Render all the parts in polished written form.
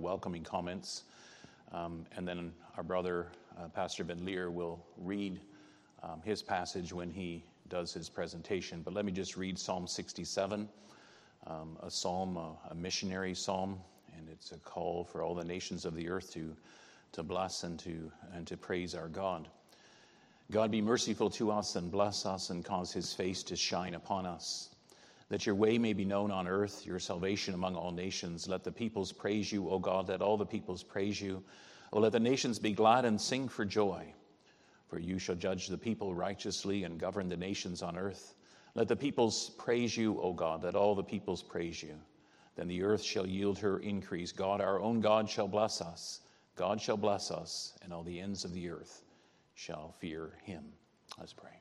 welcoming comments. And then our brother, Pastor Ben Lear, will read his passage when he does his presentation. But let me just read Psalm 67, a psalm, a missionary psalm, and it's a call for all the nations of the earth to bless and to praise our God. God, be merciful to us and bless us and cause his face to shine upon us, that your way may be known on earth, your salvation among all nations. Let the peoples praise you, O God, let all the peoples praise you. O let the nations be glad and sing for joy, for you shall judge the people righteously and govern the nations on earth. Let the peoples praise you, O God, let all the peoples praise you. Then the earth shall yield her increase. God, our own God, shall bless us. God shall bless us, and all the ends of the earth shall fear him. Let's pray.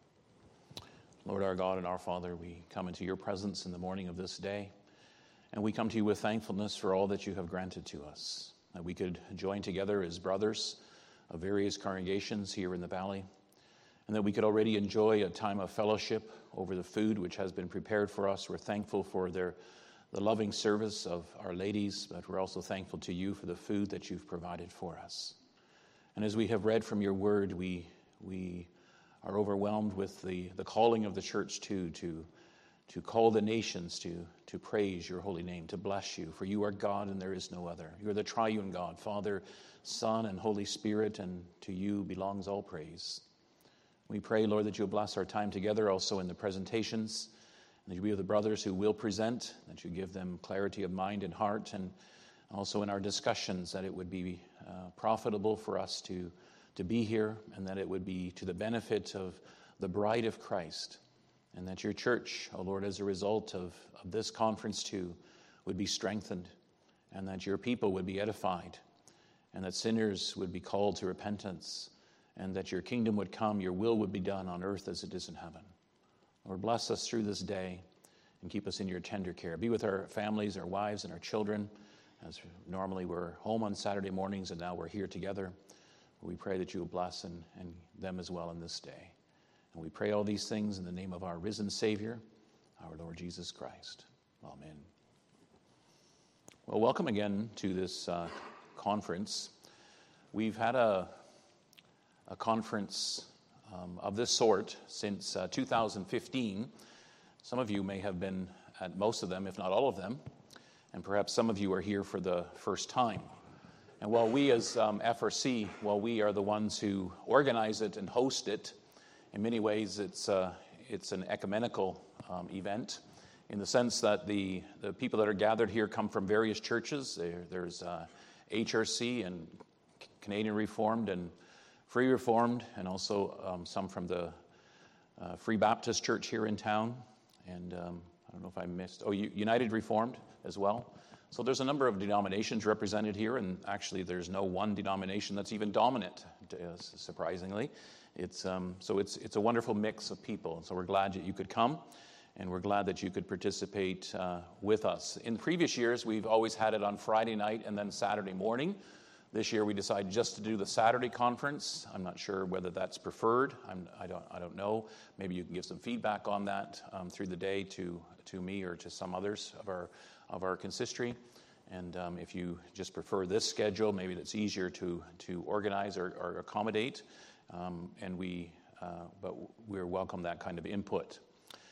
Lord our God and our Father, we come into your presence in the morning of this day, and we come to you with thankfulness for all that you have granted to us, that we could join together as brothers of various congregations here in the valley, and that we could already enjoy a time of fellowship over the food which has been prepared for us. We're thankful for the loving service of our ladies, but we're also thankful to you for the food that you've provided for us. And as we have read from your word, we are overwhelmed with the calling of the church to call the nations to praise your holy name, to bless you, for you are God and there is no other. You are the triune God, Father, Son, and Holy Spirit, and to you belongs all praise. We pray, Lord, that you'll bless our time together also in the presentations, and that you be with the brothers who will present, that you give them clarity of mind and heart, and also in our discussions that it would be profitable for us to be here, and that it would be to the benefit of the bride of Christ, and that your church, oh Lord, as a result of this conference too, would be strengthened, and that your people would be edified, and that sinners would be called to repentance, and that your kingdom would come, your will would be done on earth as it is in heaven. Lord, bless us through this day and keep us in your tender care. Be with our families, our wives, and our children, as normally we're home on Saturday mornings, and now we're here together. We pray that you will bless and them as well in this day. And we pray all these things in the name of our risen Savior, our Lord Jesus Christ. Amen. Well, welcome again to this conference. We've had a conference of this sort since 2015. Some of you may have been at most of them, if not all of them, and perhaps some of you are here for the first time. And while we as FRC, while we are the ones who organize it and host it, in many ways it's an ecumenical event in the sense that the people that are gathered here come from various churches. There's HRC and Canadian Reformed and Free Reformed, and also some from the Free Baptist Church here in town. And I don't know if I missed, United Reformed as well. So there's a number of denominations represented here, and actually there's no one denomination that's even dominant, surprisingly. It's a wonderful mix of people. So we're glad that you could come, and we're glad that you could participate with us. In previous years, we've always had it on Friday night and then Saturday morning. This year we decided just to do the Saturday conference. I'm not sure whether that's preferred. I don't know. Maybe you can give some feedback on that through the day to me or to some others of our consistory. And if you just prefer this schedule, maybe it's easier to organize or accommodate. But we welcome that kind of input.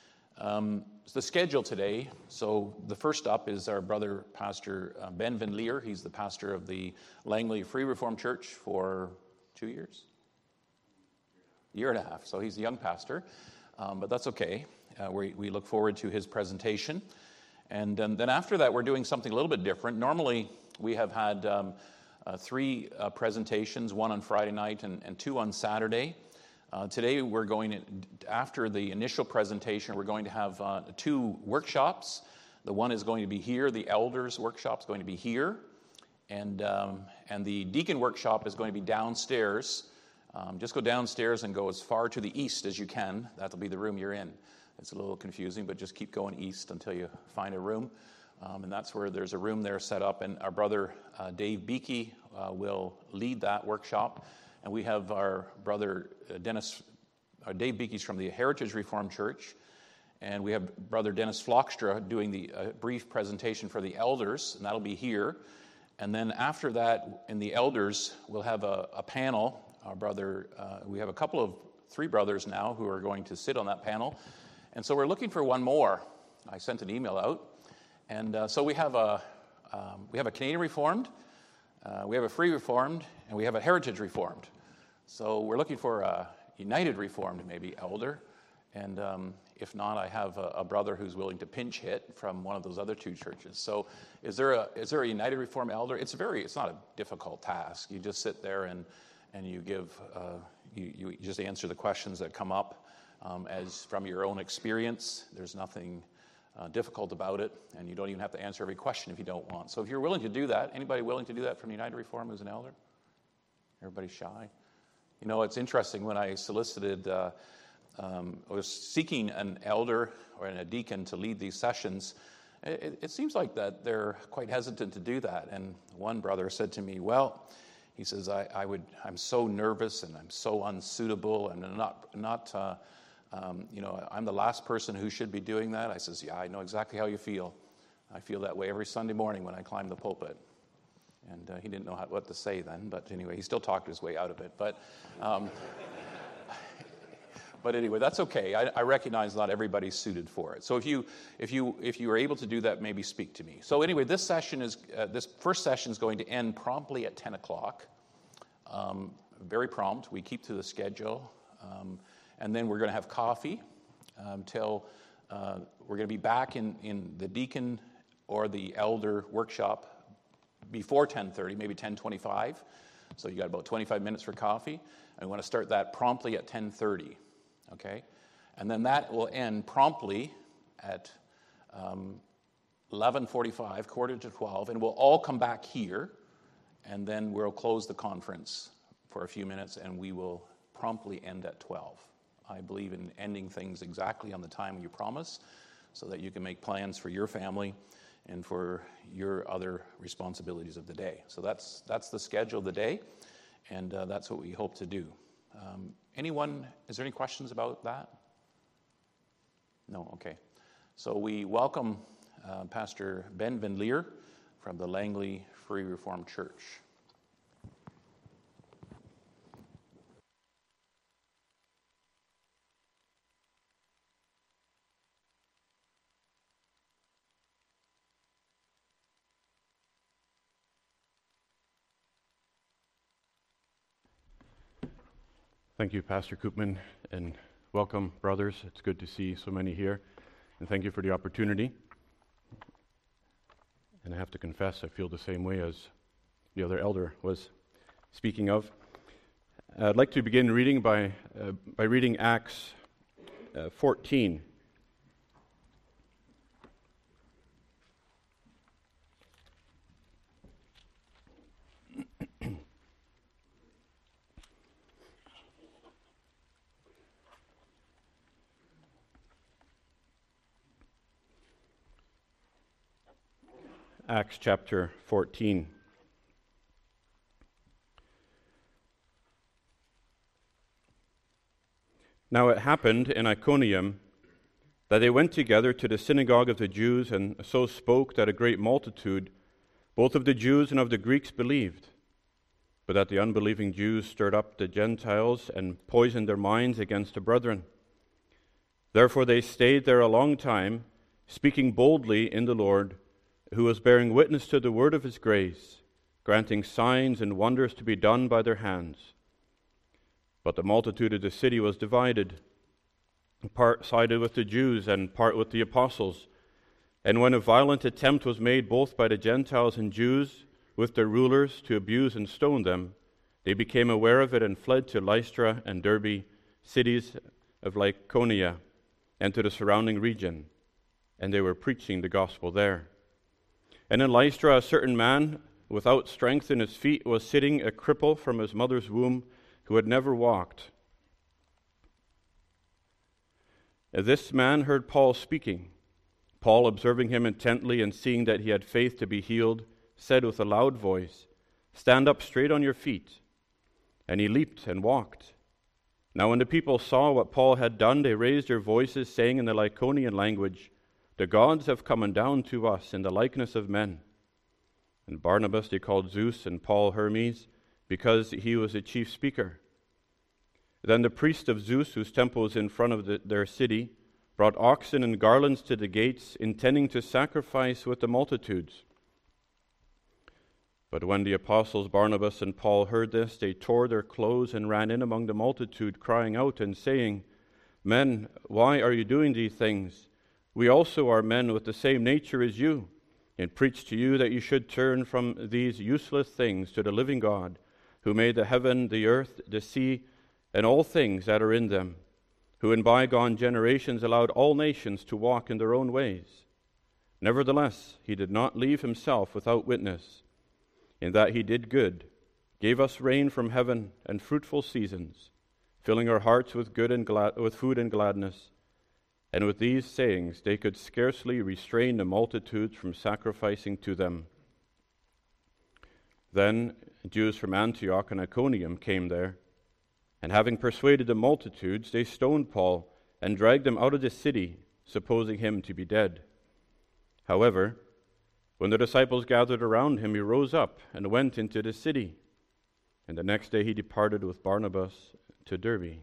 The schedule today, so the first up is our brother, Pastor Ben Van Leer. He's the pastor of the Langley Free Reformed Church for 2 years? Year and a half. So he's a young pastor, but that's okay. We look forward to his presentation. And then after that, we're doing something a little bit different. Normally, we have had 3 presentations, one on Friday night and 2 on Saturday. Today, we're going, after the initial presentation, we're going to have 2 workshops. The one is going to be here. The elders workshop is going to be here. And the deacon workshop is going to be downstairs. Just go downstairs and go as far to the east as you can. That'll be the room you're in. It's a little confusing, but just keep going east until you find a room. And that's where there's a room there set up. And our brother Dave Beakey will lead that workshop. And we have our brother Dave Beakey's from the Heritage Reformed Church. And we have brother Dennis Flockstra doing the brief presentation for the elders, and that'll be here. And then after that, in the elders, we'll have a panel. Our brother, we have three brothers now who are going to sit on that panel. And so we're looking for one more. I sent an email out. And so we have a Canadian Reformed, we have a Free Reformed, and we have a Heritage Reformed. So we're looking for a United Reformed, maybe, elder. And if not, I have a brother who's willing to pinch hit from one of those other two churches. So is there a United Reformed elder? It's not a difficult task. You just sit there and you give you just answer the questions that come up as from your own experience. There's nothing difficult about it, and you don't even have to answer every question if you don't want. So if you're willing to do that, anybody willing to do that from United Reformed who's an elder? Everybody's shy. You know, it's interesting when I solicited. I was seeking an elder or a deacon to lead these sessions. It seems like that they're quite hesitant to do that. And one brother said to me, well, he says, I'm so nervous and I'm so unsuitable and I'm the last person who should be doing that. I says, yeah, I know exactly how you feel. I feel that way every Sunday morning when I climb the pulpit. And he didn't know what to say then, but anyway, he still talked his way out of it. But anyway, that's okay. I recognize not everybody's suited for it. So if you are able to do that, maybe speak to me. So anyway, this first session is going to end promptly at 10 o'clock. Very prompt. We keep to the schedule, and then we're going to have coffee till we're going to be back in the deacon or the elder workshop before 10:30, maybe 10:25. So you got about 25 minutes for coffee, and we want to start that promptly at 10:30. Okay, and then that will end promptly at 11:45, quarter to 12, and we'll all come back here, and then we'll close the conference for a few minutes, and we will promptly end at 12. I believe in ending things exactly on the time you promise, so that you can make plans for your family and for your other responsibilities of the day. So that's the schedule of the day, and that's what we hope to do. Is there any questions about that? No? Okay. So we welcome Pastor Ben Van Leer from the Langley Free Reformed Church. Thank you, Pastor Koopman, and welcome, brothers. It's good to see so many here, and thank you for the opportunity. And I have to confess, I feel the same way as the other elder was speaking of. I'd like to begin reading by reading Acts 14. Acts chapter 14. Now it happened in Iconium that they went together to the synagogue of the Jews, and so spoke that a great multitude, both of the Jews and of the Greeks, believed. But that the unbelieving Jews stirred up the Gentiles and poisoned their minds against the brethren. Therefore they stayed there a long time, speaking boldly in the Lord, who was bearing witness to the word of his grace, granting signs and wonders to be done by their hands. But the multitude of the city was divided. Part sided with the Jews and part with the apostles. And when a violent attempt was made both by the Gentiles and Jews with their rulers to abuse and stone them, they became aware of it and fled to Lystra and Derbe, cities of Lycaonia, and to the surrounding region. And they were preaching the gospel there. And in Lystra, a certain man, without strength in his feet, was sitting a cripple from his mother's womb, who had never walked. This man heard Paul speaking. Paul, observing him intently and seeing that he had faith to be healed, said with a loud voice, "Stand up straight on your feet." And he leaped and walked. Now when the people saw what Paul had done, they raised their voices, saying in the Lycaonian language, "The gods have come down to us in the likeness of men." And Barnabas they called Zeus, and Paul Hermes, because he was the chief speaker. Then the priest of Zeus, whose temple was in front of their city, brought oxen and garlands to the gates, intending to sacrifice with the multitudes. But when the apostles Barnabas and Paul heard this, they tore their clothes and ran in among the multitude, crying out and saying, Men, why are you doing these things? We also are men with the same nature as you, and preach to you that you should turn from these useless things to the living God, who made the heaven, the earth, the sea, and all things that are in them, who in bygone generations allowed all nations to walk in their own ways. Nevertheless, he did not leave himself without witness, in that he did good, gave us rain from heaven and fruitful seasons, filling our hearts with with food and gladness. And with these sayings they could scarcely restrain the multitudes from sacrificing to them. Then Jews from Antioch and Iconium came there, and having persuaded the multitudes, they stoned Paul and dragged him out of the city, supposing him to be dead. However, when the disciples gathered around him, he rose up and went into the city. And the next day he departed with Barnabas to Derbe.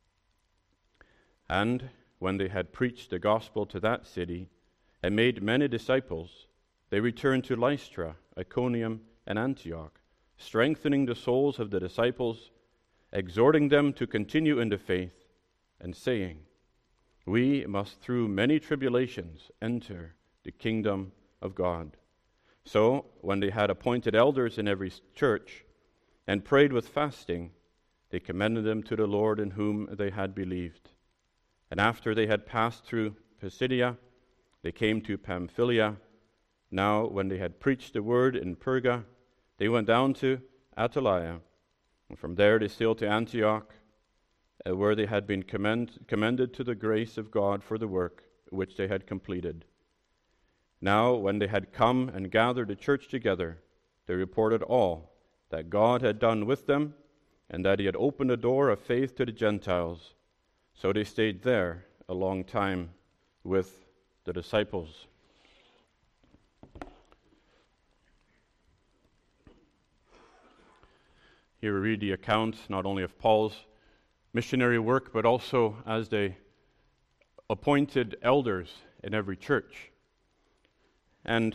And when they had preached the gospel to that city and made many disciples, they returned to Lystra, Iconium, and Antioch, strengthening the souls of the disciples, exhorting them to continue in the faith, and saying, We must through many tribulations enter the kingdom of God. So, when they had appointed elders in every church, and prayed with fasting, they commended them to the Lord in whom they had believed. And after they had passed through Pisidia, they came to Pamphylia. Now, when they had preached the word in Perga, they went down to Attalia, and from there they sailed to Antioch, where they had been commended to the grace of God for the work which they had completed. Now, when they had come and gathered the church together, they reported all that God had done with them, and that he had opened a door of faith to the Gentiles. So they stayed there a long time with the disciples. Here we read the account not only of Paul's missionary work, but also as they appointed elders in every church. And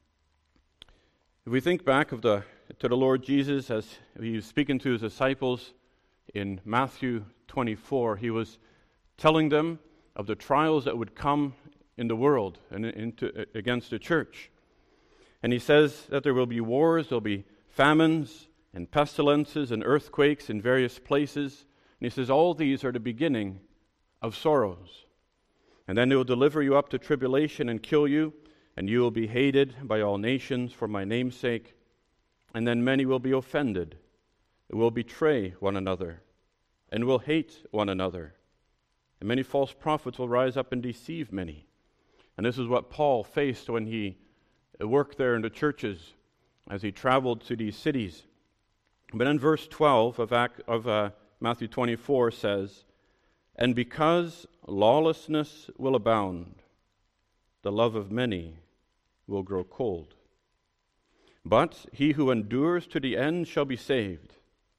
if we think back to the Lord Jesus as he was speaking to his disciples in Matthew 24, he was telling them of the trials that would come in the world and against the church. And he says that there will be wars, there will be famines and pestilences and earthquakes in various places. And he says all these are the beginning of sorrows. And then they will deliver you up to tribulation and kill you, and you will be hated by all nations for my name's sake. And then many will be offended, will betray one another, and will hate one another. And many false prophets will rise up and deceive many. And this is what Paul faced when he worked there in the churches as he traveled to these cities. But in verse 12 of Matthew 24 says, And because lawlessness will abound, the love of many will grow cold. But he who endures to the end shall be saved.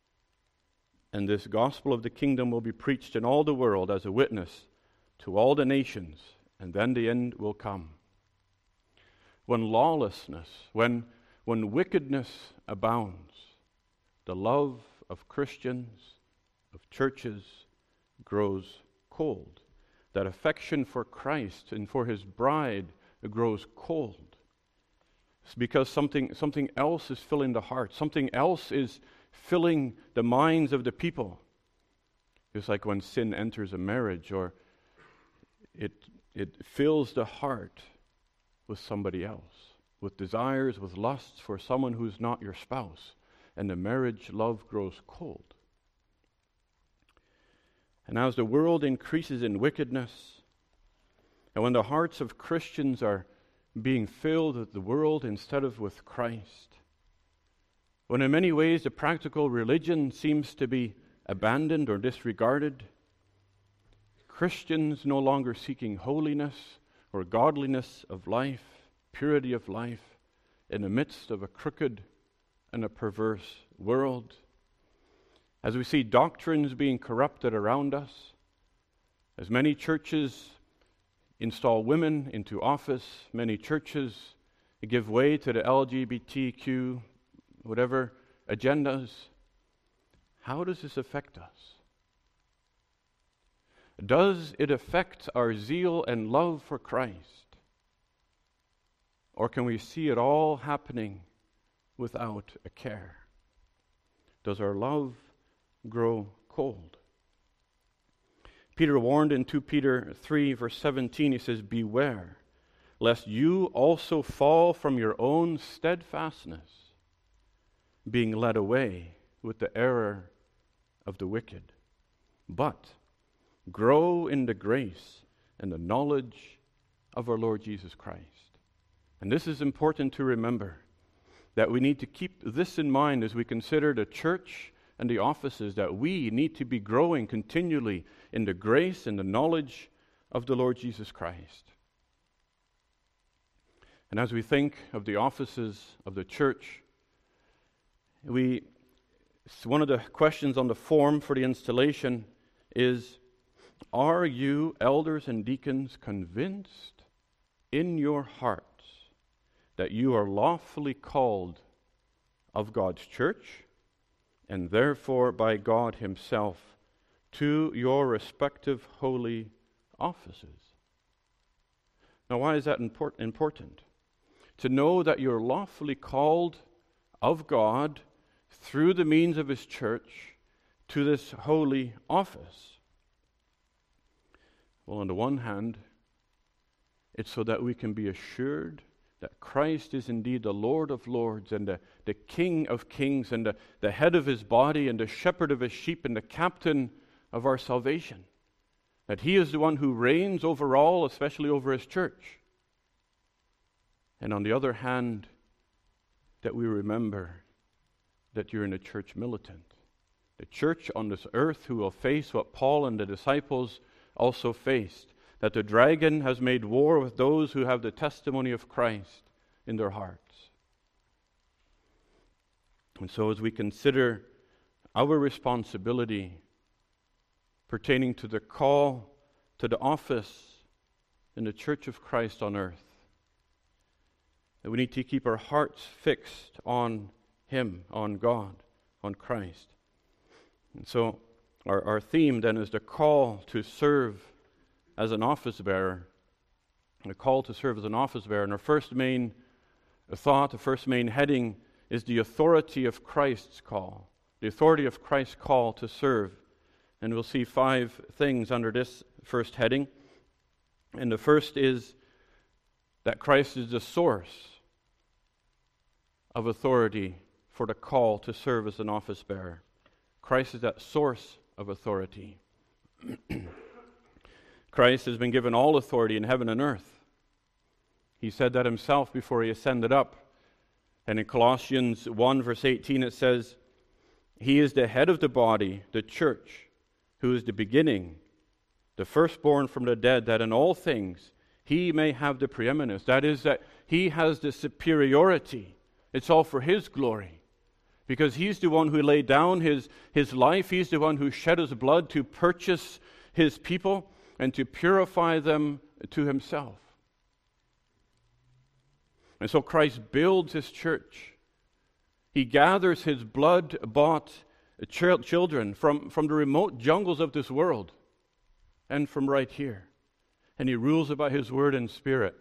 And this gospel of the kingdom will be preached in all the world as a witness to all the nations, and then the end will come. When lawlessness, when wickedness abounds, the love of Christians, of churches, grows cold. That affection for Christ and for his bride grows cold. It's because something else is filling the heart. Something else is filling the minds of the people. It's like when sin enters a marriage, or it fills the heart with somebody else, with desires, with lusts for someone who's not your spouse. And the marriage love grows cold. And as the world increases in wickedness, and when the hearts of Christians are being filled with the world instead of with Christ, when in many ways the practical religion seems to be abandoned or disregarded, Christians no longer seeking holiness or godliness of life, purity of life, in the midst of a crooked and a perverse world. As we see doctrines being corrupted around us, as many churches install women into office, many churches give way to the LGBTQ, whatever, agendas, how does this affect us? Does it affect our zeal and love for Christ? Or can we see it all happening without a care? Does our love grow cold? Peter warned in 2 Peter 3, verse 17, he says, "Beware, lest you also fall from your own steadfastness, being led away with the error of the wicked. But grow in the grace and the knowledge of our Lord Jesus Christ." And this is important to remember, that we need to keep this in mind as we consider the church and the offices, that we need to be growing continually in the grace and the knowledge of the Lord Jesus Christ. And as we think of the offices of the church, one of the questions on the form for the installation is, are you, elders and deacons, convinced in your hearts that you are lawfully called of God's church, and therefore by God Himself, to your respective holy offices? Now, why is that important? To know that you're lawfully called of God through the means of His church to this holy office. Well, on the one hand, it's so that we can be assured that Christ is indeed the Lord of lords and the King of kings and the head of His body and the shepherd of His sheep and the captain of our salvation. That He is the one who reigns over all, especially over His church. And on the other hand, that we remember that you're in a church militant. The church on this earth who will face what Paul and the disciples also faced, that the dragon has made war with those who have the testimony of Christ in their hearts. And so as we consider our responsibility pertaining to the call to the office in the church of Christ on earth, that we need to keep our hearts fixed on Him, on God, on Christ. And so our theme then is the call to serve as an office bearer. The call to serve as an office bearer. And our first main thought, the first main heading is the authority of Christ's call. The authority of Christ's call to serve. And we'll see 5 things under this first heading. And the first is that Christ is the source of authority for the call to serve as an office bearer. Christ is that source of authority. Christ has been given all authority in heaven and earth. He said that Himself before He ascended up. And in Colossians 1 verse 18 it says, He is the head of the body, the church, who is the beginning, the firstborn from the dead, that in all things He may have the preeminence. That is, that He has the superiority. It's all for His glory. Because He's the one who laid down His life. He's the one who shed His blood to purchase His people and to purify them to Himself. And so Christ builds His church. He gathers His blood-bought children from the remote jungles of this world and from right here. And He rules it by His word and Spirit.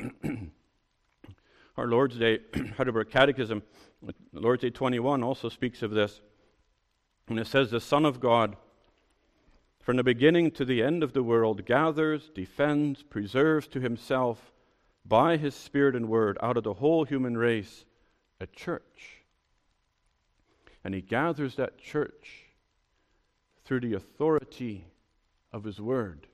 Our Lord's Day, Heidelberg Catechism, Lord's Day 21 also speaks of this. And it says, the Son of God, from the beginning to the end of the world, gathers, defends, preserves to Himself, by His Spirit and Word, out of the whole human race, a church. And He gathers that church through the authority of His Word.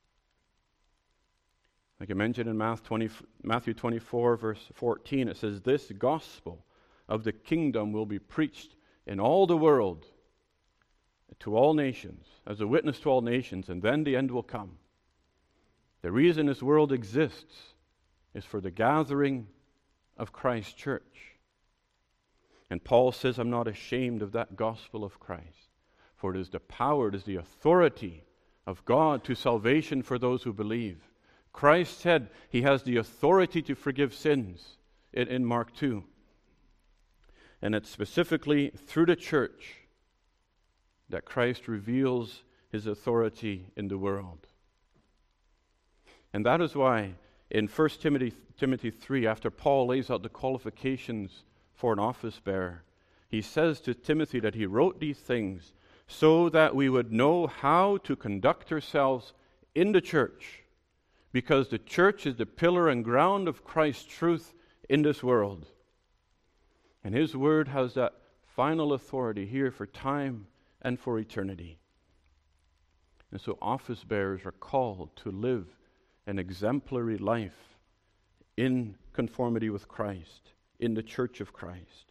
Like I mentioned in Matthew 24, verse 14, it says, this gospel of the kingdom will be preached in all the world to all nations, as a witness to all nations, and then the end will come. The reason this world exists is for the gathering of Christ's church. And Paul says, I'm not ashamed of that gospel of Christ, for it is the power, it is the authority of God to salvation for those who believe. Christ said he has the authority to forgive sins in Mark 2. And it's specifically through the church that Christ reveals his authority in the world. And that is why in 1 Timothy 3, after Paul lays out the qualifications for an office bearer, he says to Timothy that he wrote these things so that we would know how to conduct ourselves in the church, because the church is the pillar and ground of Christ's truth in this world. And his word has that final authority here for time and for eternity. And so office bearers are called to live an exemplary life in conformity with Christ, in the church of Christ.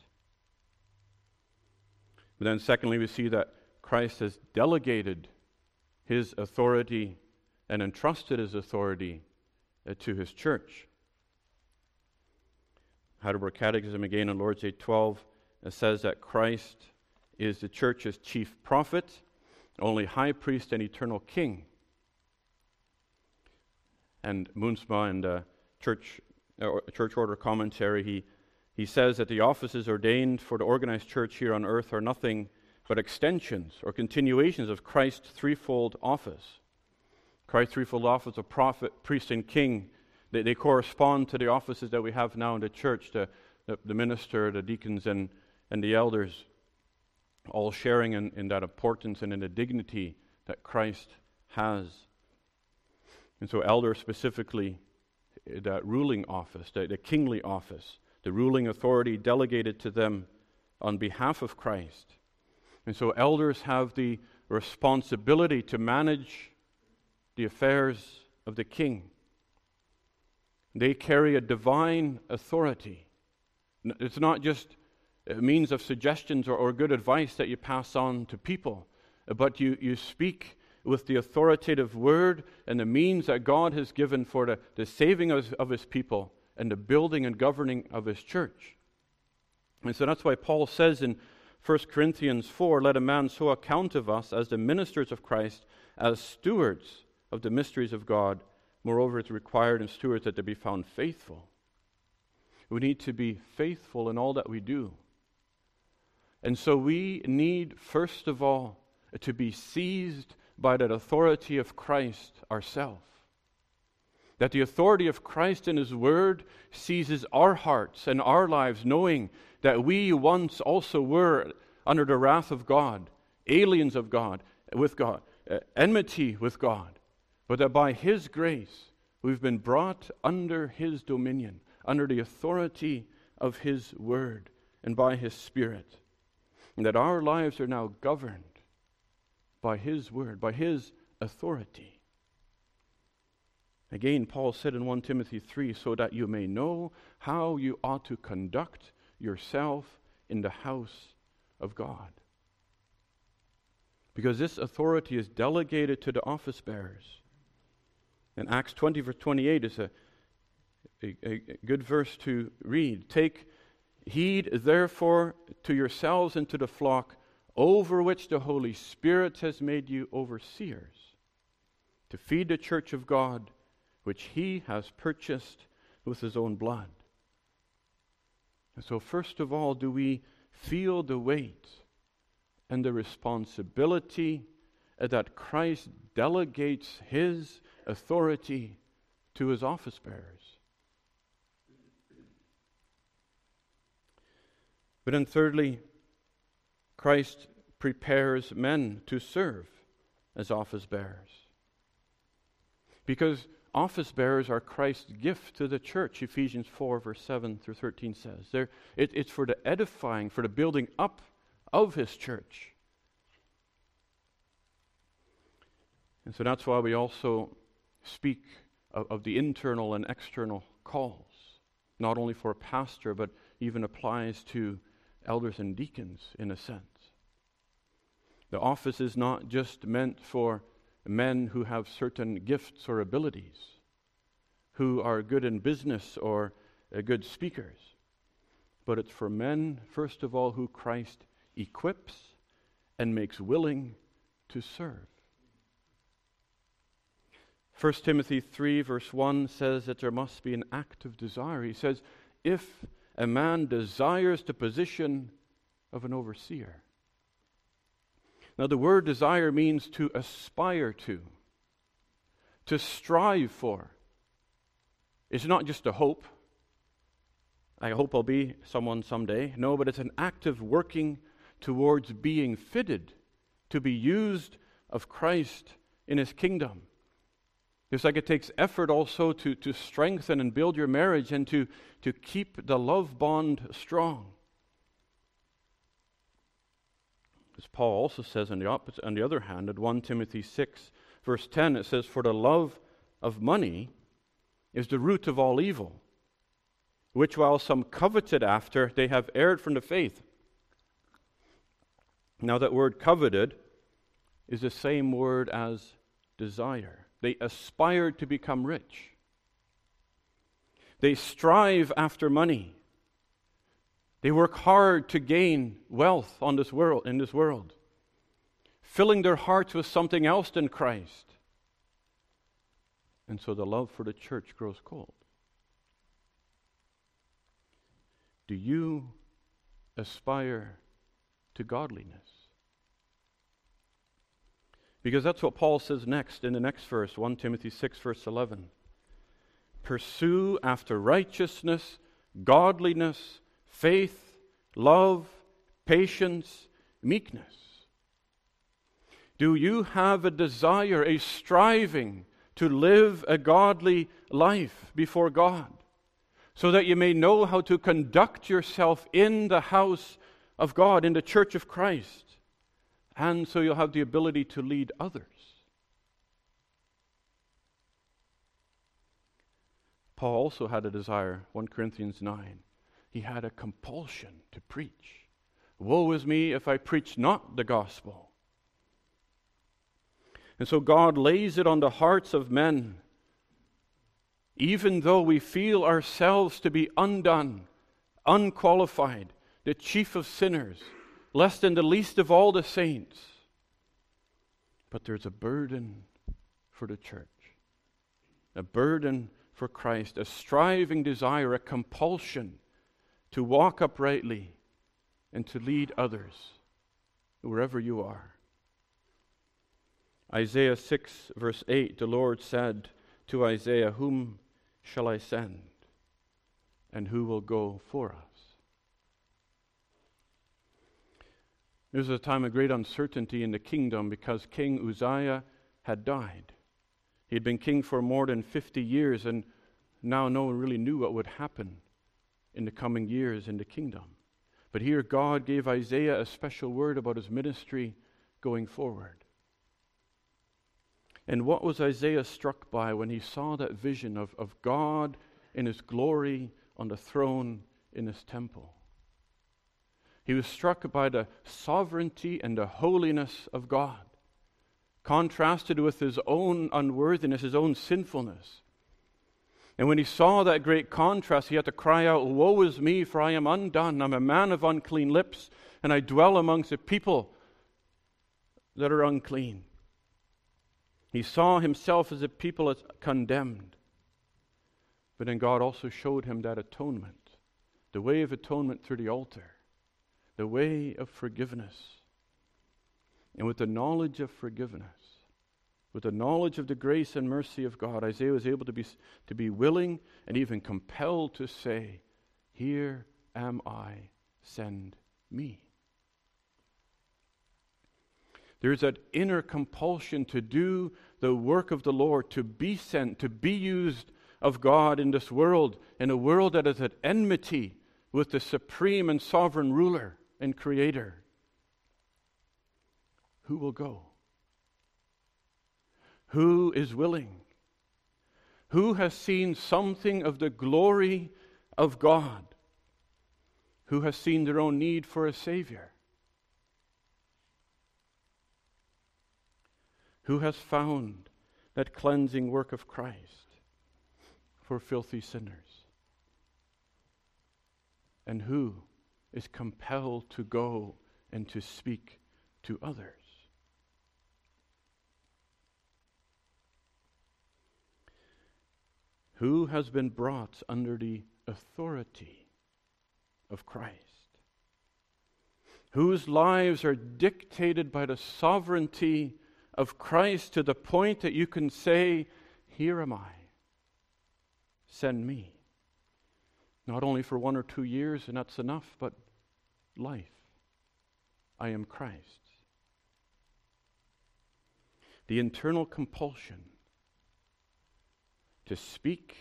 But then secondly, we see that Christ has delegated his authority and entrusted his authority to his church. Heidelberg Catechism again on Lord's Day 12 says that Christ is the church's chief prophet, only high priest and eternal king. And Moensma in the church order commentary, he says that the offices ordained for the organized church here on earth are nothing but extensions or continuations of Christ's threefold office. Christ's threefold office of prophet, priest, and king, they correspond to the offices that we have now in the church, the minister, the deacons, and the elders, all sharing in that importance and in the dignity that Christ has. And so elder specifically, that ruling office, the kingly office, the ruling authority delegated to them on behalf of Christ. And so elders have the responsibility to manage the affairs of the king. They carry a divine authority. It's not just a means of suggestions or good advice that you pass on to people, but you speak with the authoritative word and the means that God has given for the saving of his people and the building and governing of his church. And so that's why Paul says in 1 Corinthians 4, let a man so account of us as the ministers of Christ, as stewards of the mysteries of God. Moreover, it's required in stewards that they be found faithful. We need to be faithful in all that we do. And so we need, first of all, to be seized by that authority of Christ ourselves. That the authority of Christ in his word seizes our hearts and our lives, knowing that we once also were under the wrath of God, aliens of God, with God, enmity with God, but that by his grace we've been brought under his dominion, under the authority of his word and by his Spirit, and that our lives are now governed by his word, by his authority. Again, Paul said in 1 Timothy 3, so that you may know how you ought to conduct yourself in the house of God. Because this authority is delegated to the office bearers. And Acts 20 verse 28 is a good verse to read. Take heed therefore to yourselves and to the flock over which the Holy Spirit has made you overseers, to feed the church of God, which he has purchased with his own blood. And so first of all, do we feel the weight and the responsibility that Christ delegates his authority to his office bearers? But then thirdly, Christ prepares men to serve as office bearers. Because office bearers are Christ's gift to the church, Ephesians 4, verse 7 through 13 says. It's for the edifying, for the building up of his church. And so that's why we also speak of the internal and external calls, not only for a pastor, but even applies to elders and deacons in a sense. The office is not just meant for men who have certain gifts or abilities, who are good in business or good speakers. but it's for men, first of all, who Christ equips and makes willing to serve. 1 Timothy 3 verse 1 says that there must be an active desire. He says, if a man desires the position of an overseer. Now the word desire means to aspire to strive for. It's not just a hope. I hope I'll be someone someday. No, but it's an active working towards being fitted to be used of Christ in His kingdom. Just like it takes effort also to strengthen and build your marriage and to keep the love bond strong. As Paul also says on the other hand, at 1 Timothy 6, verse 10, it says, for the love of money is the root of all evil, which while some coveted after, they have erred from the faith. Now that word coveted is the same word as desire. They aspire to become rich. They strive after money. They work hard to gain wealth in this world, filling their hearts with something else than Christ. And so the love for the church grows cold. Do you aspire to godliness? Because that's what Paul says next in the next verse, 1 Timothy 6, verse 11. Pursue after righteousness, godliness, faith, love, patience, meekness. Do you have a desire, a striving to live a godly life before God, so that you may know how to conduct yourself in the house of God, in the church of Christ, and so you'll have the ability to lead others? Paul also had a desire, 1 Corinthians 9. He had a compulsion to preach. Woe is me if I preach not the gospel. And so God lays it on the hearts of men, even though we feel ourselves to be undone, unqualified, the chief of sinners, less than the least of all the saints. But there's a burden for the church, a burden for Christ, a striving desire, a compulsion to walk uprightly and to lead others wherever you are. Isaiah 6, verse 8, the Lord said to Isaiah, whom shall I send, and who will go for us? There was a time of great uncertainty in the kingdom because King Uzziah had died. He had been king for more than 50 years, and now no one really knew what would happen in the coming years in the kingdom. But here God gave Isaiah a special word about his ministry going forward. And what was Isaiah struck by when he saw that vision of God in His glory on the throne in His temple? He was struck by the sovereignty and the holiness of God, contrasted with his own unworthiness, his own sinfulness. And when he saw that great contrast, he had to cry out, woe is me, for I am undone. I'm a man of unclean lips, and I dwell amongst a people that are unclean. He saw himself as a people as condemned. But then God also showed him that atonement, the way of atonement through the altar, the way of forgiveness. And with the knowledge of forgiveness, with the knowledge of the grace and mercy of God, Isaiah was able to be willing and even compelled to say, here am I, send me. There's that inner compulsion to do the work of the Lord, to be sent, to be used of God in this world, in a world that is at enmity with the supreme and sovereign ruler and creator. Who will go? Who is willing? Who has seen something of the glory of God? Who has seen their own need for a Savior? Who has found that cleansing work of Christ for filthy sinners? and who is compelled to go and to speak to others? Who has been brought under the authority of Christ? Whose lives are dictated by the sovereignty of Christ to the point that you can say, "Here am I. Send me." Not only for 1 or 2 years, and that's enough, but life. I am Christ's. The internal compulsion to speak,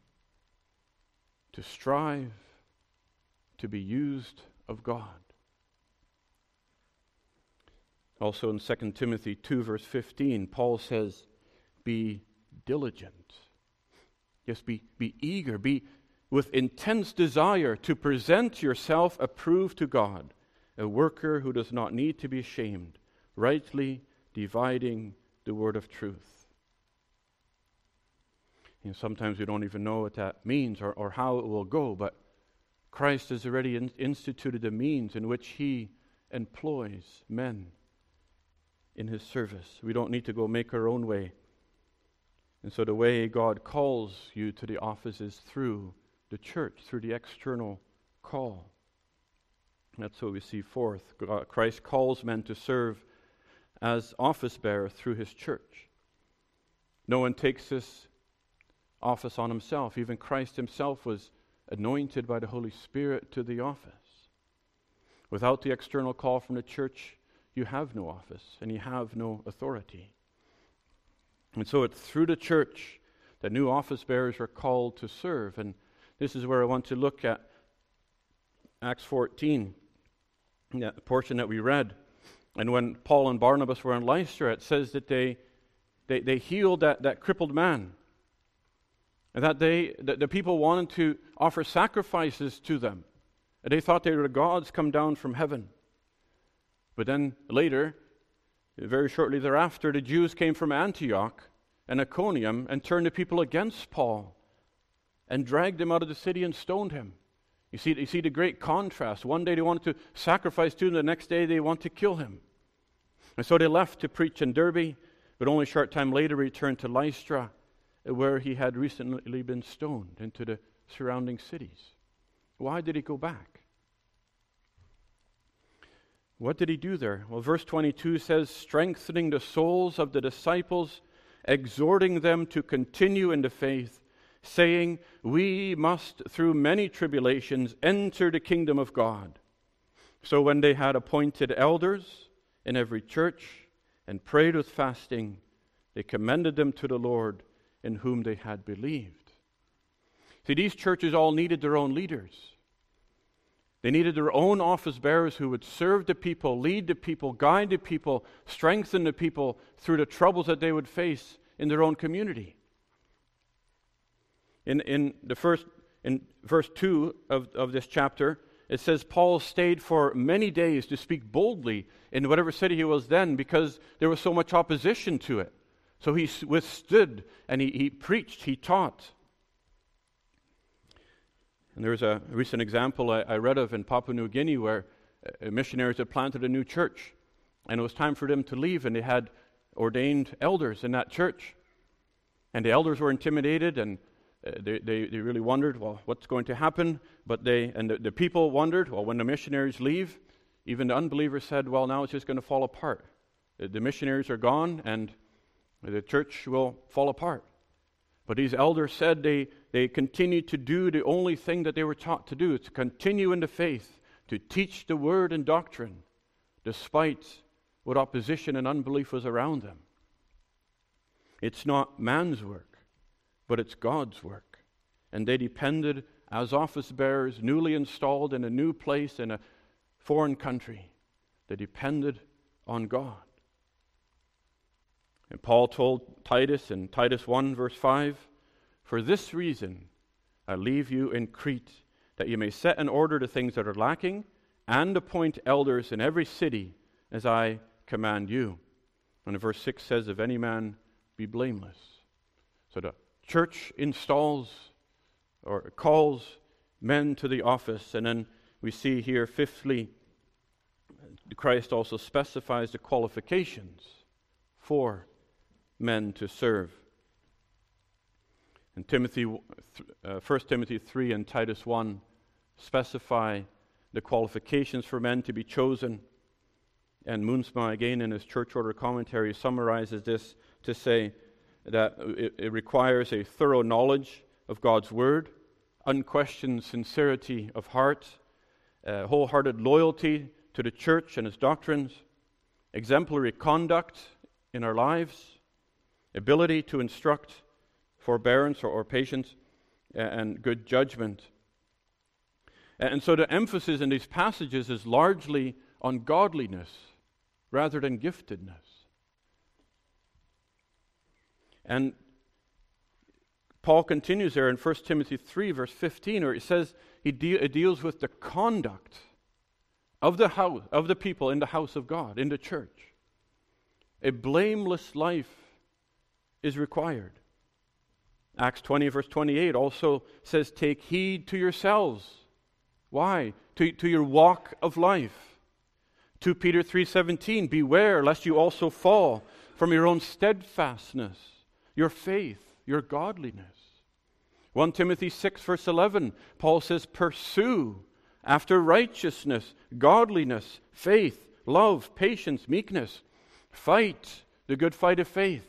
to strive, to be used of God. Also in 2 Timothy 2 verse 15, Paul says, be diligent. Yes, be eager, be with intense desire to present yourself approved to God, a worker who does not need to be ashamed, rightly dividing the word of truth. You know, sometimes we don't even know what that means or how it will go, but Christ has already instituted the means in which He employs men in His service. We don't need to go make our own way. And so the way God calls you to the office is through the church, through the external call. That's what we see fourth. Christ calls men to serve as office bearer through His church. No one takes this office on himself. Even Christ Himself was anointed by the Holy Spirit to the office. Without the external call from the church, you have no office and you have no authority. And so it's through the church that new office bearers are called to serve. And this is where I want to look at Acts 14, that portion that we read. And when Paul and Barnabas were in Lystra, it says that they healed that crippled man. And that the people wanted to offer sacrifices to them. And they thought they were gods come down from heaven. But then later, very shortly thereafter, the Jews came from Antioch and Iconium and turned the people against Paul and dragged him out of the city and stoned him. You see the great contrast. One day they wanted to sacrifice to him, the next day they want to kill him. And so they left to preach in Derbe, but only a short time later returned to Lystra, where he had recently been stoned, into the surrounding cities. Why did he go back? What did he do there? Well, verse 22 says, strengthening the souls of the disciples, exhorting them to continue in the faith, saying, we must through many tribulations enter the kingdom of God. So when they had appointed elders in every church and prayed with fasting, they commended them to the Lord in whom they had believed. See, these churches all needed their own leaders. They needed their own office bearers who would serve the people, lead the people, guide the people, strengthen the people through the troubles that they would face in their own community. In verse 2 of this chapter, it says Paul stayed for many days to speak boldly in whatever city he was then because there was so much opposition to it. So he withstood and he preached, he taught. And there's a recent example I read of in Papua New Guinea where missionaries had planted a new church. And it was time for them to leave, and they had ordained elders in that church. And the elders were intimidated, and they really wondered, well, what's going to happen? But the people wondered, well, when the missionaries leave, even the unbelievers said, well, now it's just going to fall apart. The missionaries are gone, and the church will fall apart. But these elders said they continued to do the only thing that they were taught to do, to continue in the faith, to teach the word and doctrine, despite what opposition and unbelief was around them. It's not man's work, but it's God's work. And they depended as office bearers, newly installed in a new place in a foreign country. They depended on God. And Paul told Titus in Titus 1 verse 5, for this reason I leave you in Crete, that you may set in order the things that are lacking, and appoint elders in every city, as I command you. And verse 6 says, if any man be blameless. So the church installs or calls men to the office, and then we see here, fifthly, Christ also specifies the qualifications for men to serve. And 1 Timothy 3 and Titus 1 specify the qualifications for men to be chosen. And Moonsma, again, in his church order commentary, summarizes this to say that it requires a thorough knowledge of God's Word, unquestioned sincerity of heart, wholehearted loyalty to the church and its doctrines, exemplary conduct in our lives, ability to instruct, forbearance or patience, and good judgment. And so the emphasis in these passages is largely on godliness rather than giftedness. And Paul continues there in 1 Timothy 3, verse 15, where he says it deals with the conduct of the house, of the people in the house of God, in the church. A blameless life is required. Acts 20, verse 28 also says, take heed to yourselves. Why? To your walk of life. 2 Peter 3:17, beware lest you also fall from your own steadfastness, your faith, your godliness. 1 Timothy 6, verse 11, Paul says, pursue after righteousness, godliness, faith, love, patience, meekness. Fight the good fight of faith.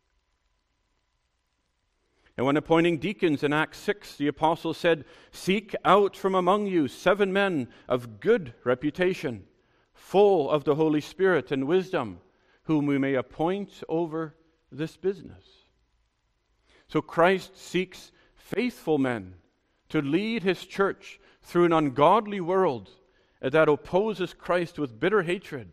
And when appointing deacons in Acts 6, the apostle said, seek out from among you 7 men of good reputation, full of the Holy Spirit and wisdom, whom we may appoint over this business. So Christ seeks faithful men to lead his church through an ungodly world that opposes Christ with bitter hatred.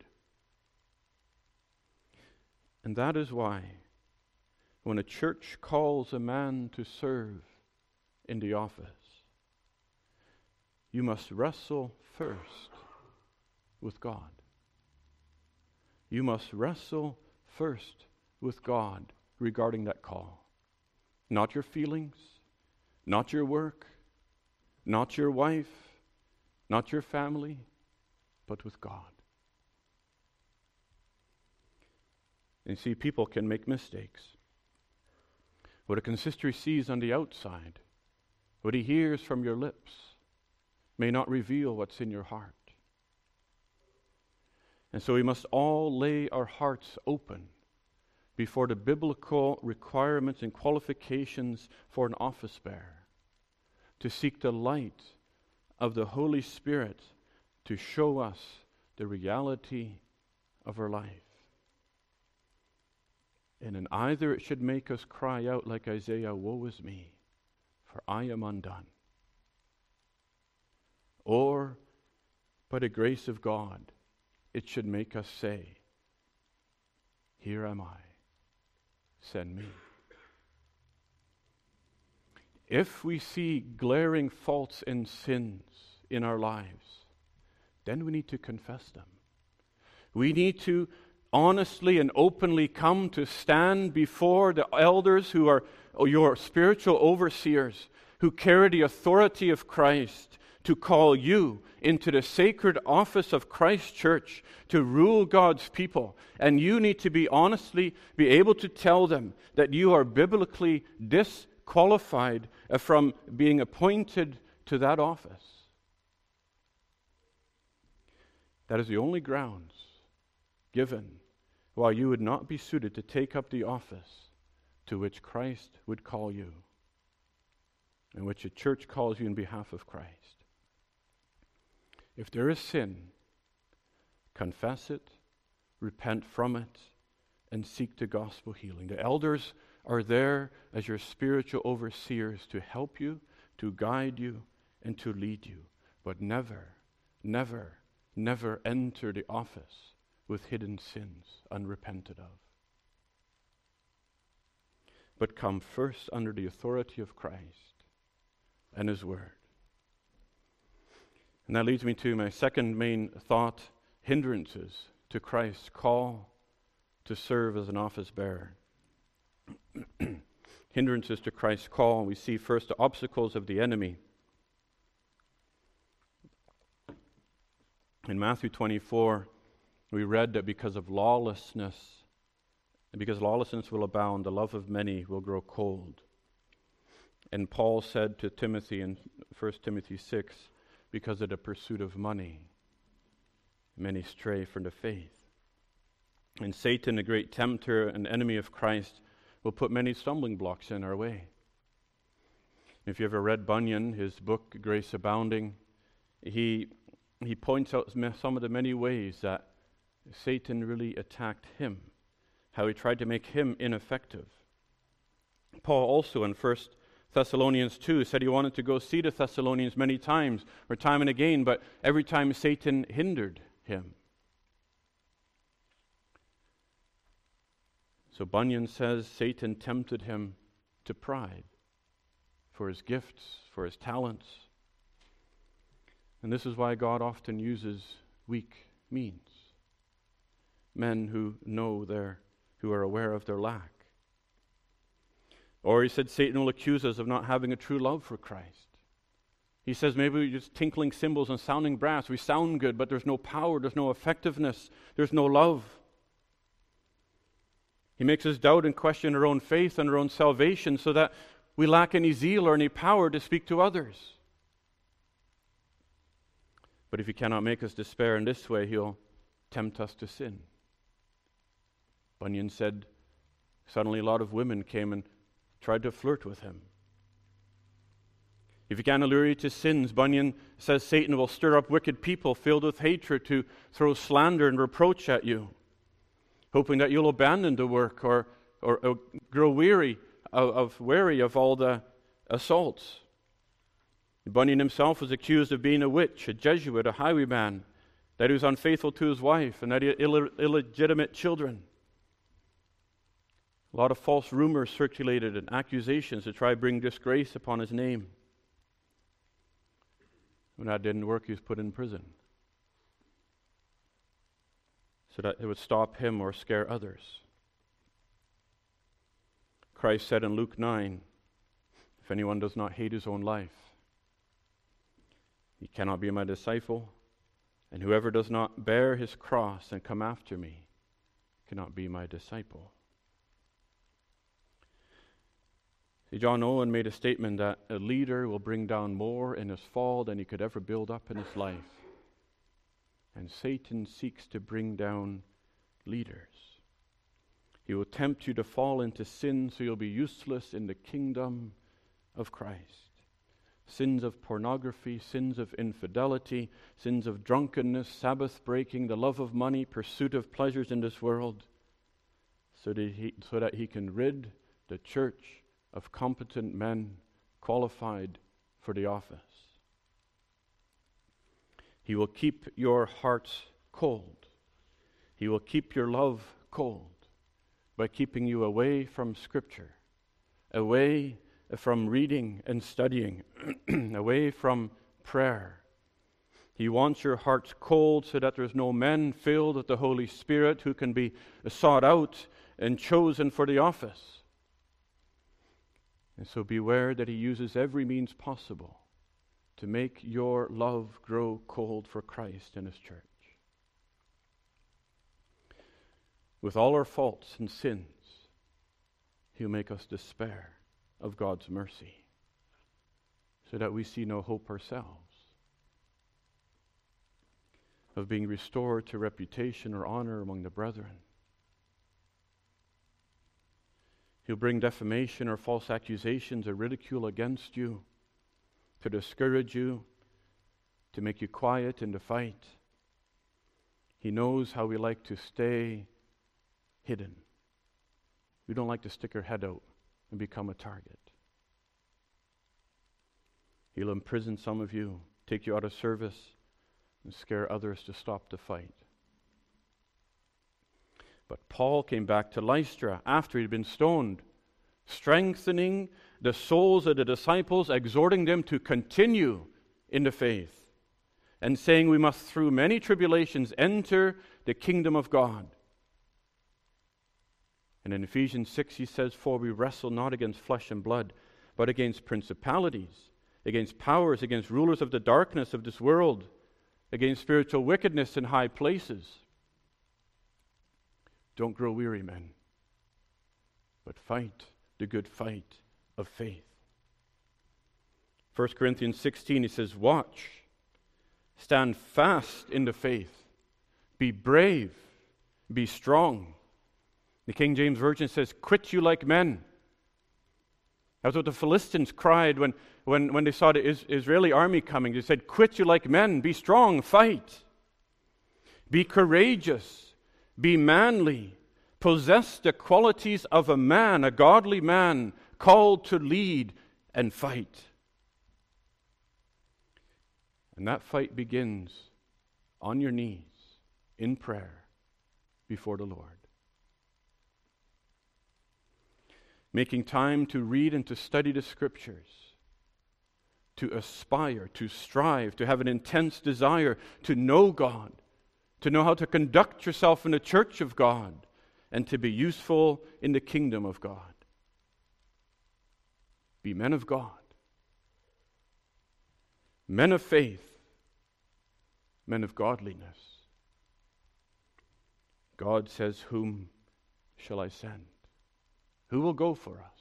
And that is why when a church calls a man to serve in the office, you must wrestle first with God. You must wrestle first with God regarding that call. Not your feelings, not your work, not your wife, not your family, but with God. And see, people can make mistakes. What a consistory sees on the outside, what he hears from your lips, may not reveal what's in your heart. And so we must all lay our hearts open before the biblical requirements and qualifications for an office bearer, to seek the light of the Holy Spirit to show us the reality of our life. And in either it should make us cry out like Isaiah, woe is me, for I am undone. Or, by the grace of God, it should make us say, here am I, send me. If we see glaring faults and sins in our lives, then we need to confess them. We need to honestly and openly come to stand before the elders who are your spiritual overseers, who carry the authority of Christ, to call you into the sacred office of Christ's church to rule God's people. And you need to be able to tell them that you are biblically disqualified from being appointed to that office. That is the only grounds given why you would not be suited to take up the office to which Christ would call you, and which a church calls you in behalf of Christ. If there is sin, confess it, repent from it, and seek the gospel healing. The elders are there as your spiritual overseers to help you, to guide you, and to lead you. But never, never, never enter the office with hidden sins unrepented of. But come first under the authority of Christ and His Word. And that leads me to my second main thought, hindrances to Christ's call to serve as an office bearer. Hindrances to Christ's call. We see first the obstacles of the enemy. In Matthew 24, we read that because lawlessness will abound, the love of many will grow cold. And Paul said to Timothy in 1 Timothy 6, because of the pursuit of money, many stray from the faith. And Satan, the great tempter and enemy of Christ, will put many stumbling blocks in our way. If you ever read Bunyan, his book, Grace Abounding, he points out some of the many ways that Satan really attacked him, how he tried to make him ineffective. Paul also in 1 Thessalonians 2 said he wanted to go see the Thessalonians many times, or time and again, but every time Satan hindered him. So Bunyan says Satan tempted him to pride for his gifts, for his talents. And this is why God often uses weak means, men who are aware of their lack. Or he said Satan will accuse us of not having a true love for Christ. He says maybe we're just tinkling cymbals and sounding brass. We sound good, but there's no power, there's no effectiveness, there's no love. He makes us doubt and question our own faith and our own salvation so that we lack any zeal or any power to speak to others. But if he cannot make us despair in this way, he'll tempt us to sin. Bunyan said suddenly a lot of women came and tried to flirt with him. If he can allure you to sins, Bunyan says Satan will stir up wicked people filled with hatred to throw slander and reproach at you, hoping that you'll abandon the work or grow weary of all the assaults. Bunyan himself was accused of being a witch, a Jesuit, a highwayman, that he was unfaithful to his wife, and that he had illegitimate children. A lot of false rumors circulated and accusations to try to bring disgrace upon his name. When that didn't work, he was put in prison so that it would stop him or scare others. Christ said in Luke 9, if anyone does not hate his own life, he cannot be my disciple, and whoever does not bear his cross and come after me cannot be my disciple. See, John Owen made a statement that a leader will bring down more in his fall than he could ever build up in his life. And Satan seeks to bring down leaders. He will tempt you to fall into sin so you'll be useless in the kingdom of Christ. Sins of pornography, sins of infidelity, sins of drunkenness, Sabbath breaking, the love of money, pursuit of pleasures in this world, so that he can rid the church of competent men qualified for the office. He will keep your hearts cold. He will keep your love cold by keeping you away from Scripture, away from reading and studying, away from prayer. He wants your hearts cold so that there's no men filled with the Holy Spirit who can be sought out and chosen for the office. And so beware that he uses every means possible to make your love grow cold for Christ and his church. With all our faults and sins, he'll make us despair of God's mercy so that we see no hope ourselves of being restored to reputation or honor among the brethren. He'll bring defamation or false accusations or ridicule against you to discourage you, to make you quiet in the fight. He knows how we like to stay hidden. We don't like to stick our head out and become a target. He'll imprison some of you, take you out of service, and scare others to stop the fight. But Paul came back to Lystra after he'd been stoned, strengthening the souls of the disciples, exhorting them to continue in the faith, and saying we must through many tribulations enter the kingdom of God. And in Ephesians 6 he says, for we wrestle not against flesh and blood, but against principalities, against powers, against rulers of the darkness of this world, against spiritual wickedness in high places. Don't grow weary, men, but fight the good fight of faith. 1 Corinthians 16, he says, watch, stand fast in the faith, be brave, be strong. The King James Version says, quit you like men. That's what the Philistines cried when they saw the Israeli army coming. They said, quit you like men, be strong, fight. Be courageous, be manly, possess the qualities of a man, a godly man, called to lead and fight. And that fight begins on your knees in prayer before the Lord. Making time to read and to study the Scriptures, to aspire, to strive, to have an intense desire to know God, to know how to conduct yourself in the church of God, and to be useful in the kingdom of God. Be men of God, men of faith, men of godliness. God says, whom shall I send? Who will go for us?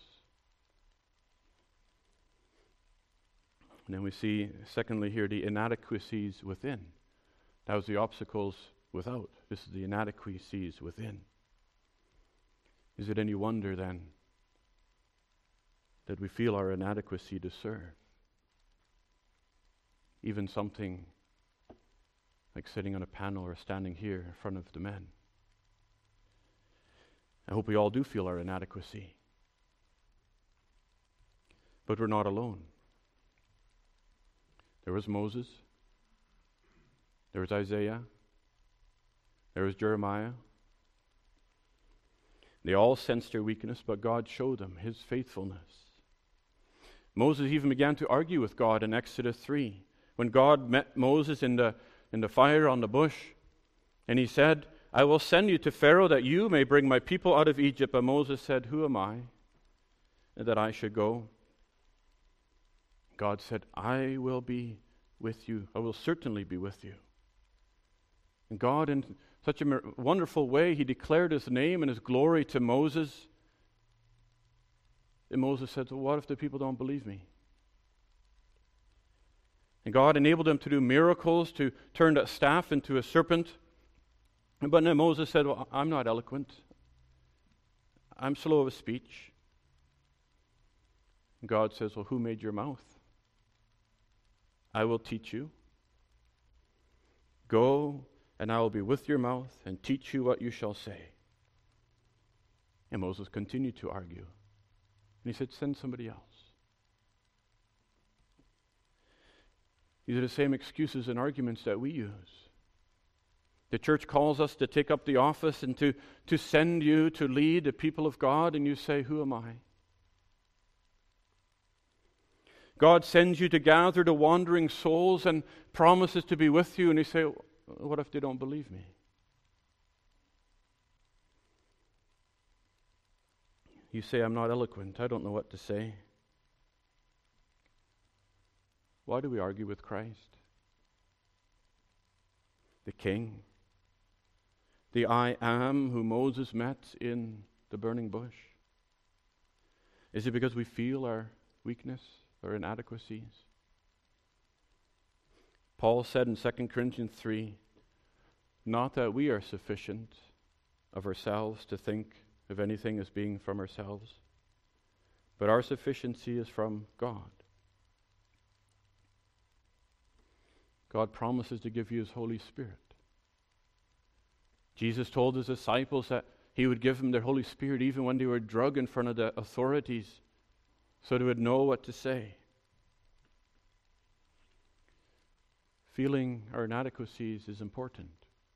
And then we see, secondly, here the inadequacies within. That was the obstacles without. This is the inadequacies within. Is it any wonder then that we feel our inadequacy to serve? Even something like sitting on a panel or standing here in front of the men. I hope we all do feel our inadequacy. But we're not alone. There was Moses. There was Isaiah. There was Jeremiah. They all sensed their weakness, but God showed them His faithfulness. Moses even began to argue with God in Exodus 3. When God met Moses in the fire on the bush, and He said, I will send you to Pharaoh that you may bring my people out of Egypt. But Moses said, who am I that I should go? God said, I will be with you. I will certainly be with you. And God, in such a wonderful way, He declared His name and His glory to Moses. And Moses said, well, what if the people don't believe me? And God enabled him to do miracles, to turn that staff into a serpent. But then Moses said, well, I'm not eloquent. I'm slow of speech. And God says, well, who made your mouth? I will teach you. Go, and I will be with your mouth and teach you what you shall say. And Moses continued to argue. And he said, send somebody else. These are the same excuses and arguments that we use. The church calls us to take up the office and to send you to lead the people of God, and you say, who am I? God sends you to gather the wandering souls and promises to be with you, and you say, what if they don't believe me? You say, I'm not eloquent. I don't know what to say. Why do we argue with Christ? The King, the I am who Moses met in the burning bush? Is it because we feel our weakness, our inadequacies? Paul said in 2 Corinthians 3, not that we are sufficient of ourselves to think of anything as being from ourselves, but our sufficiency is from God. God promises to give you His Holy Spirit. Jesus told His disciples that He would give them their Holy Spirit even when they were drugged in front of the authorities, so they would know what to say. Feeling our inadequacies is important,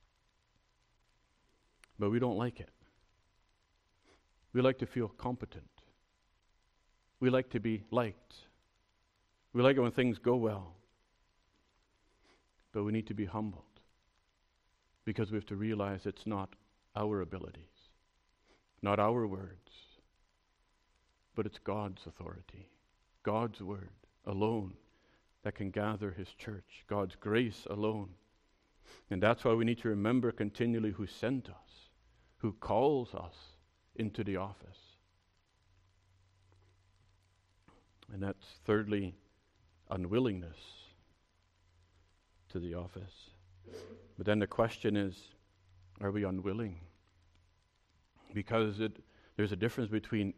but we don't like it. We like to feel competent. We like to be liked. We like it when things go well. But we need to be humbled, because we have to realize it's not our abilities, not our words, but it's God's authority, God's word alone that can gather His church, God's grace alone And that's why we need to remember continually who sent us, who calls us into the office. And that's thirdly, unwillingness to the office. But then the question is, are we unwilling? Because there's a difference between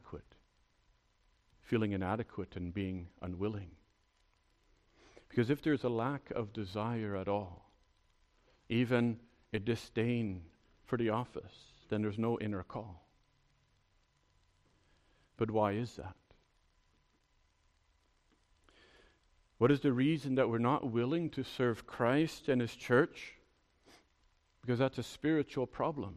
feeling inadequate and being unwilling. Because if there's a lack of desire at all, even a disdain for the office, then there's no inner call. But why is that? What is the reason that we're not willing to serve Christ and His church? Because that's a spiritual problem.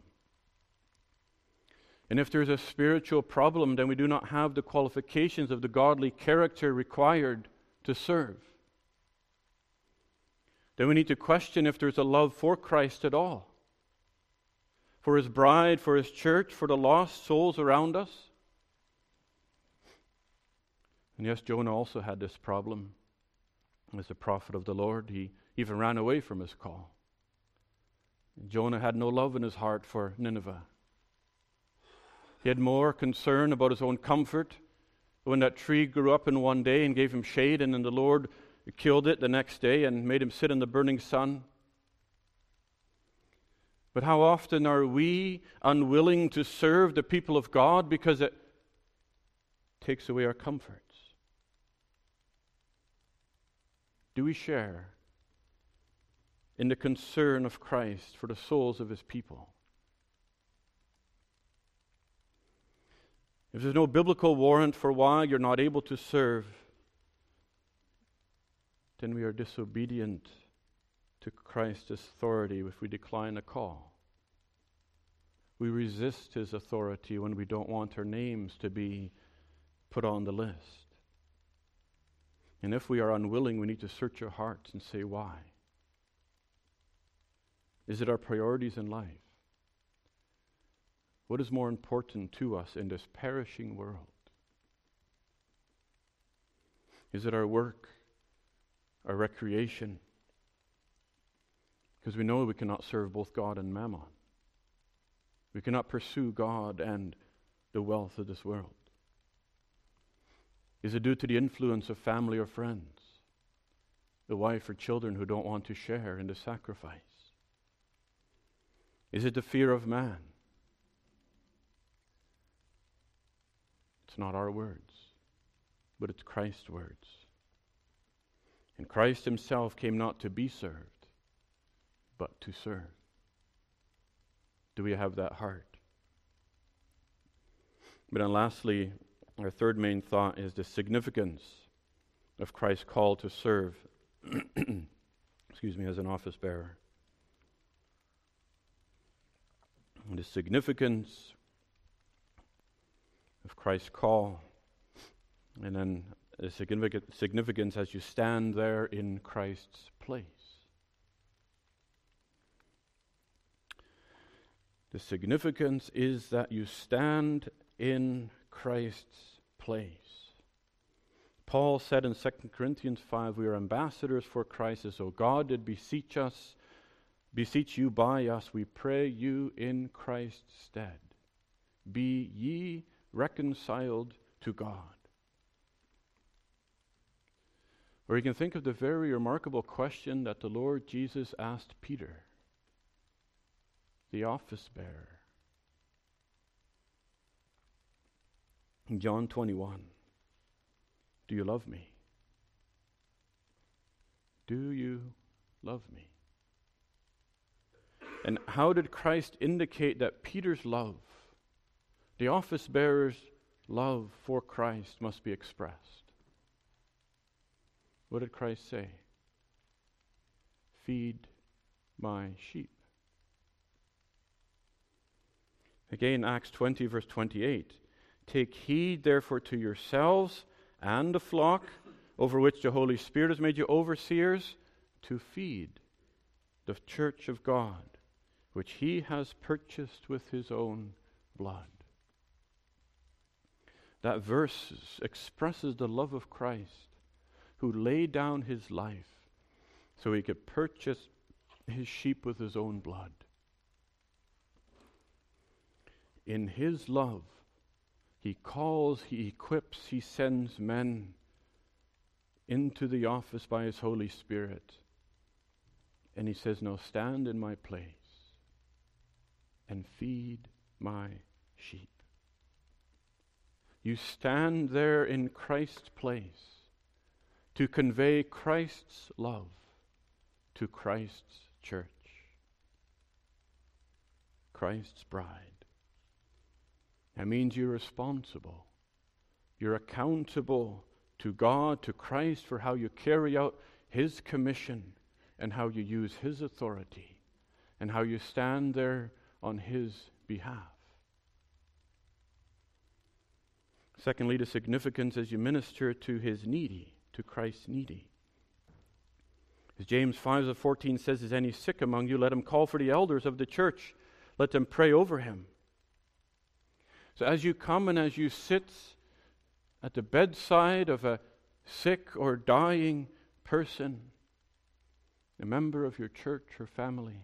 And if there's a spiritual problem, then we do not have the qualifications of the godly character required to serve. Then we need to question if there's a love for Christ at all, for His bride, for His church, for the lost souls around us. And yes, Jonah also had this problem. As a prophet of the Lord, he even ran away from his call. Jonah had no love in his heart for Nineveh. He had more concern about his own comfort. When that tree grew up in one day and gave him shade, and then the Lord killed it the next day and made him sit in the burning sun. But how often are we unwilling to serve the people of God because it takes away our comforts? Do we share in the concern of Christ for the souls of His people? If there's no biblical warrant for why you're not able to serve, then we are disobedient to Christ's authority if we decline a call. We resist His authority when we don't want our names to be put on the list. And if we are unwilling, we need to search our hearts and say, why? Is it our priorities in life? What is more important to us in this perishing world? Is it our work, our recreation? Because we know we cannot serve both God and mammon. We cannot pursue God and the wealth of this world. Is it due to the influence of family or friends? The wife or children who don't want to share in the sacrifice? Is it the fear of man? It's not our words, but it's Christ's words. And Christ Himself came not to be served, but to serve. Do we have that heart? But then lastly, our third main thought is the significance of Christ's call to serve as an office bearer. And the significance of Christ's call, and then the significance as you stand there in Christ's place. The significance is that you stand in Christ's place. Paul said in 2 Corinthians 5, we are ambassadors for Christ, as though God did beseech you by us, we pray you in Christ's stead. Be ye reconciled to God. Or you can think of the very remarkable question that the Lord Jesus asked Peter, the office bearer. In John 21, do you love me? Do you love me? And how did Christ indicate that Peter's love, the office bearer's love for Christ, must be expressed? What did Christ say? Feed my sheep. Again, Acts 20, verse 28. Take heed, therefore, to yourselves and the flock over which the Holy Spirit has made you overseers, to feed the church of God, which He has purchased with His own blood. That verse expresses the love of Christ, who laid down His life so He could purchase his sheep with his own blood. In his love, he calls, he equips, he sends men into the office by his Holy Spirit. And he says, now stand in my place and feed my sheep. You stand there in Christ's place to convey Christ's love to Christ's church, Christ's bride. That means you're responsible. You're accountable to God, to Christ, for how you carry out his commission and how you use his authority and how you stand there on his behalf. Secondly, the significance as you minister to his needy, to Christ's needy. As James 5:14 says, is any sick among you, let him call for the elders of the church. Let them pray over him. So as you come and as you sit at the bedside of a sick or dying person, a member of your church or family,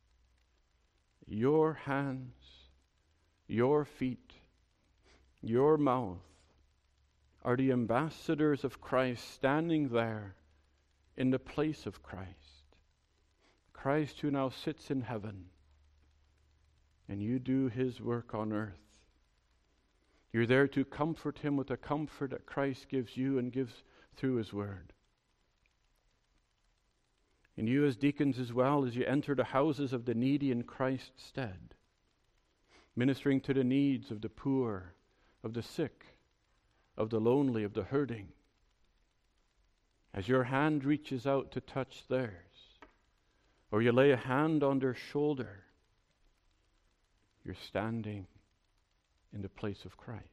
your hands, your feet, your mouth are the ambassadors of Christ standing there in the place of Christ. Christ who now sits in heaven, and you do his work on earth. You're there to comfort him with the comfort that Christ gives you and gives through his word. And you as deacons as well, as you enter the houses of the needy in Christ's stead, ministering to the needs of the poor, of the sick, of the lonely, of the hurting. As your hand reaches out to touch theirs, or you lay a hand on their shoulder, you're standing in the place of Christ.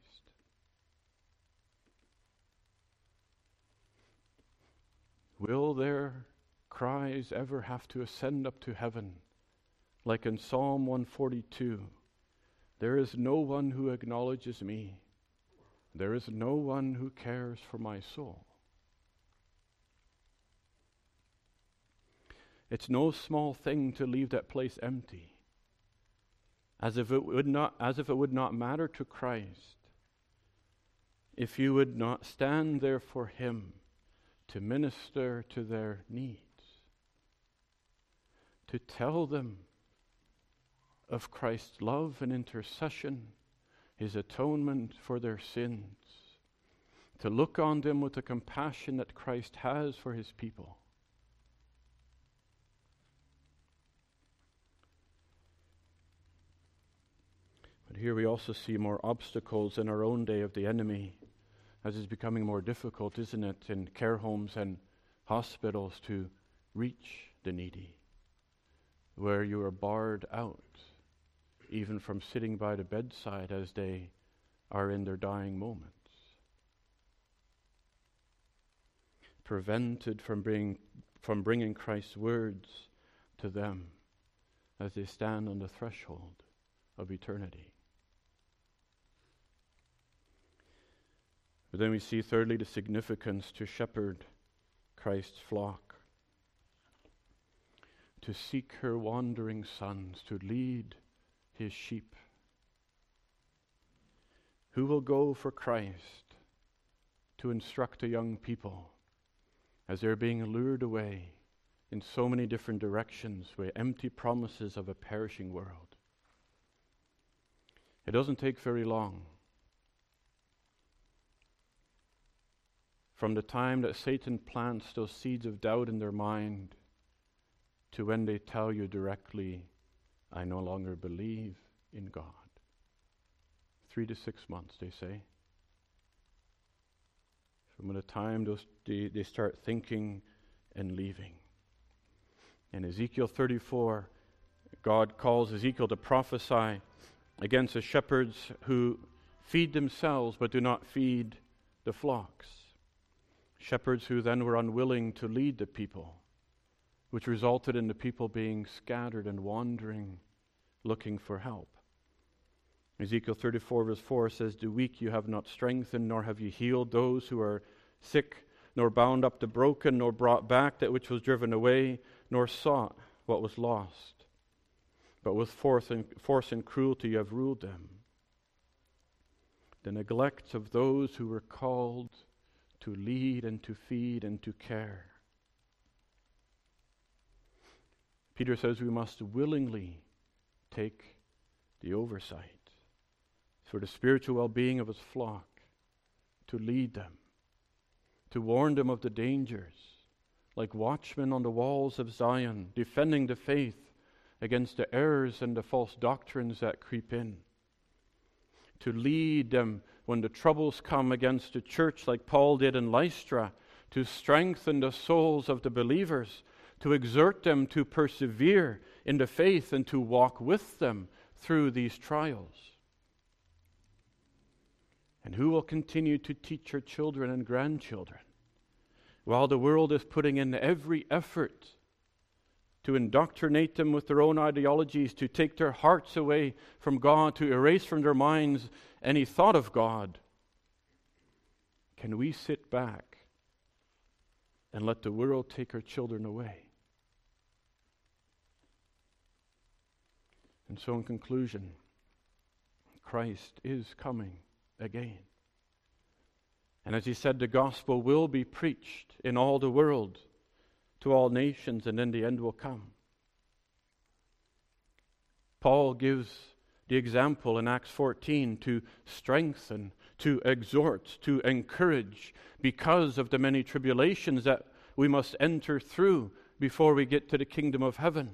Will their cries ever have to ascend up to heaven, like in Psalm 142? There is no one who acknowledges me. There is no one who cares for my soul. It's no small thing to leave that place empty, as if it would not matter to Christ if you would not stand there for him to minister to their needs, to tell them of Christ's love and intercession, his atonement for their sins, to look on them with the compassion that Christ has for his people. But here we also see more obstacles in our own day of the enemy, as it's becoming more difficult, isn't it, in care homes and hospitals to reach the needy, where you are barred out, even from sitting by the bedside as they are in their dying moments, prevented from bringing Christ's words to them as they stand on the threshold of eternity. But then we see, thirdly, the significance to shepherd Christ's flock, to seek her wandering sons, to lead his sheep. Who will go for Christ to instruct the young people as they're being lured away in so many different directions with empty promises of a perishing world? It doesn't take very long. From the time that Satan plants those seeds of doubt in their mind to when they tell you directly, I no longer believe in God. 3 to 6 months, they say. From the time they start thinking and leaving. In Ezekiel 34, God calls Ezekiel to prophesy against the shepherds who feed themselves but do not feed the flocks. Shepherds who then were unwilling to lead the people, which resulted in the people being scattered and wandering, looking for help. Ezekiel 34 verse 4 says, the weak you have not strengthened, nor have you healed those who are sick, nor bound up the broken, nor brought back that which was driven away, nor sought what was lost, but with force and cruelty you have ruled them. The neglect of those who were called to lead and to feed and to care. Peter says we must willingly take the oversight for the spiritual well-being of his flock, to lead them, to warn them of the dangers, like watchmen on the walls of Zion, defending the faith against the errors and the false doctrines that creep in. To lead them when the troubles come against the church, like Paul did in Lystra, to strengthen the souls of the believers, to exhort them to persevere in the faith and to walk with them through these trials. And who will continue to teach our children and grandchildren while the world is putting in every effort to indoctrinate them with their own ideologies, to take their hearts away from God, to erase from their minds any thought of God? Can we sit back and let the world take our children away? And so in conclusion, Christ is coming again. And as he said, the gospel will be preached in all the world to all nations, and then the end will come. Paul gives the example in Acts 14 to strengthen, to exhort, to encourage, because of the many tribulations that we must enter through before we get to the kingdom of heaven.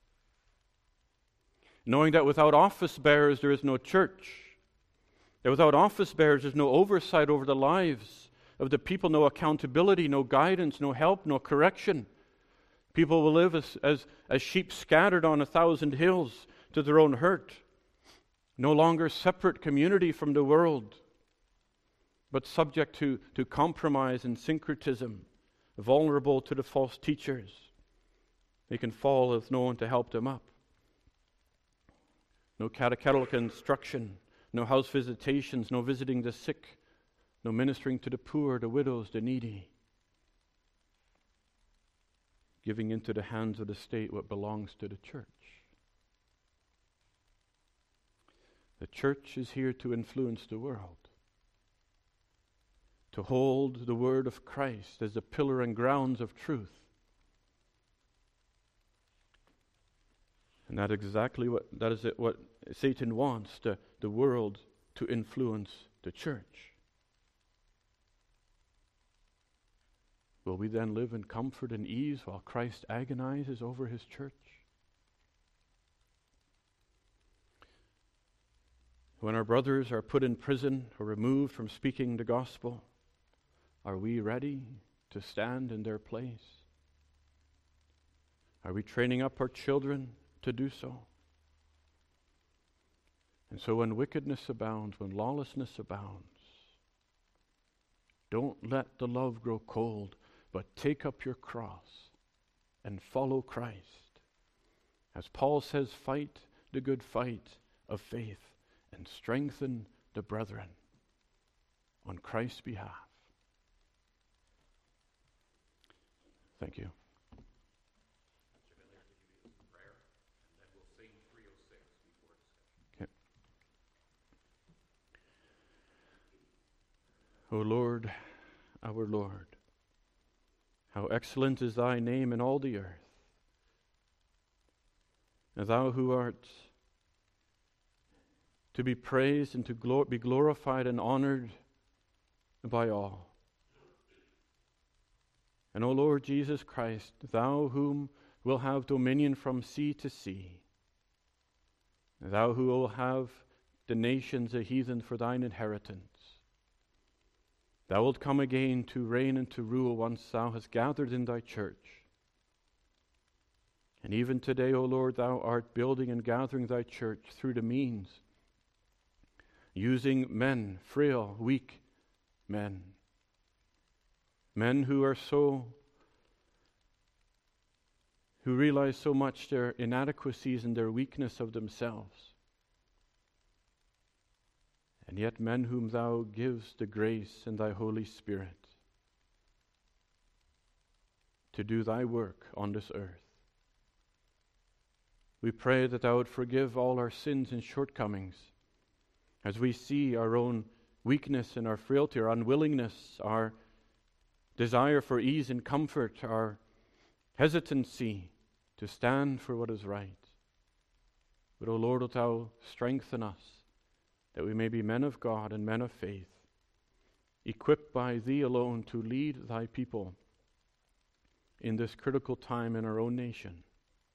Knowing that without office bearers there is no church, that without office bearers there's no oversight over the lives of the people, no accountability, no guidance, no help, no correction. People will live as sheep scattered on 1,000 hills to their own hurt, no longer separate community from the world, but subject to compromise and syncretism, vulnerable to the false teachers. They can fall with no one to help them up. No catechetical instruction, no house visitations, no visiting the sick, no ministering to the poor, the widows, the needy. Giving into the hands of the state what belongs to the church. The church is here to influence the world, to hold the word of Christ as the pillar and grounds of truth. And that is what Satan wants, the world to influence the church. Will we then live in comfort and ease while Christ agonizes over his church? When our brothers are put in prison or removed from speaking the gospel, are we ready to stand in their place? Are we training up our children to do so? And so when wickedness abounds, when lawlessness abounds, don't let the love grow cold, but take up your cross and follow Christ. As Paul says, fight the good fight of faith and strengthen the brethren on Christ's behalf. Thank you. Okay. O Lord, our Lord, how excellent is thy name in all the earth. And thou who art to be praised and to be glorified and honored by all. And O Lord Jesus Christ, thou whom will have dominion from sea to sea, thou who will have the nations a heathen for thine inheritance, thou wilt come again to reign and to rule once thou hast gathered in thy church. And even today, O Lord, thou art building and gathering thy church through the means, using men, frail, weak men who are who realize so much their inadequacies and their weakness of themselves. And yet men whom thou givest the grace and thy Holy Spirit to do thy work on this earth. We pray that thou would forgive all our sins and shortcomings as we see our own weakness and our frailty, our unwillingness, our desire for ease and comfort, our hesitancy to stand for what is right. But, O Lord, wilt thou strengthen us that we may be men of God and men of faith, equipped by thee alone to lead thy people in this critical time in our own nation.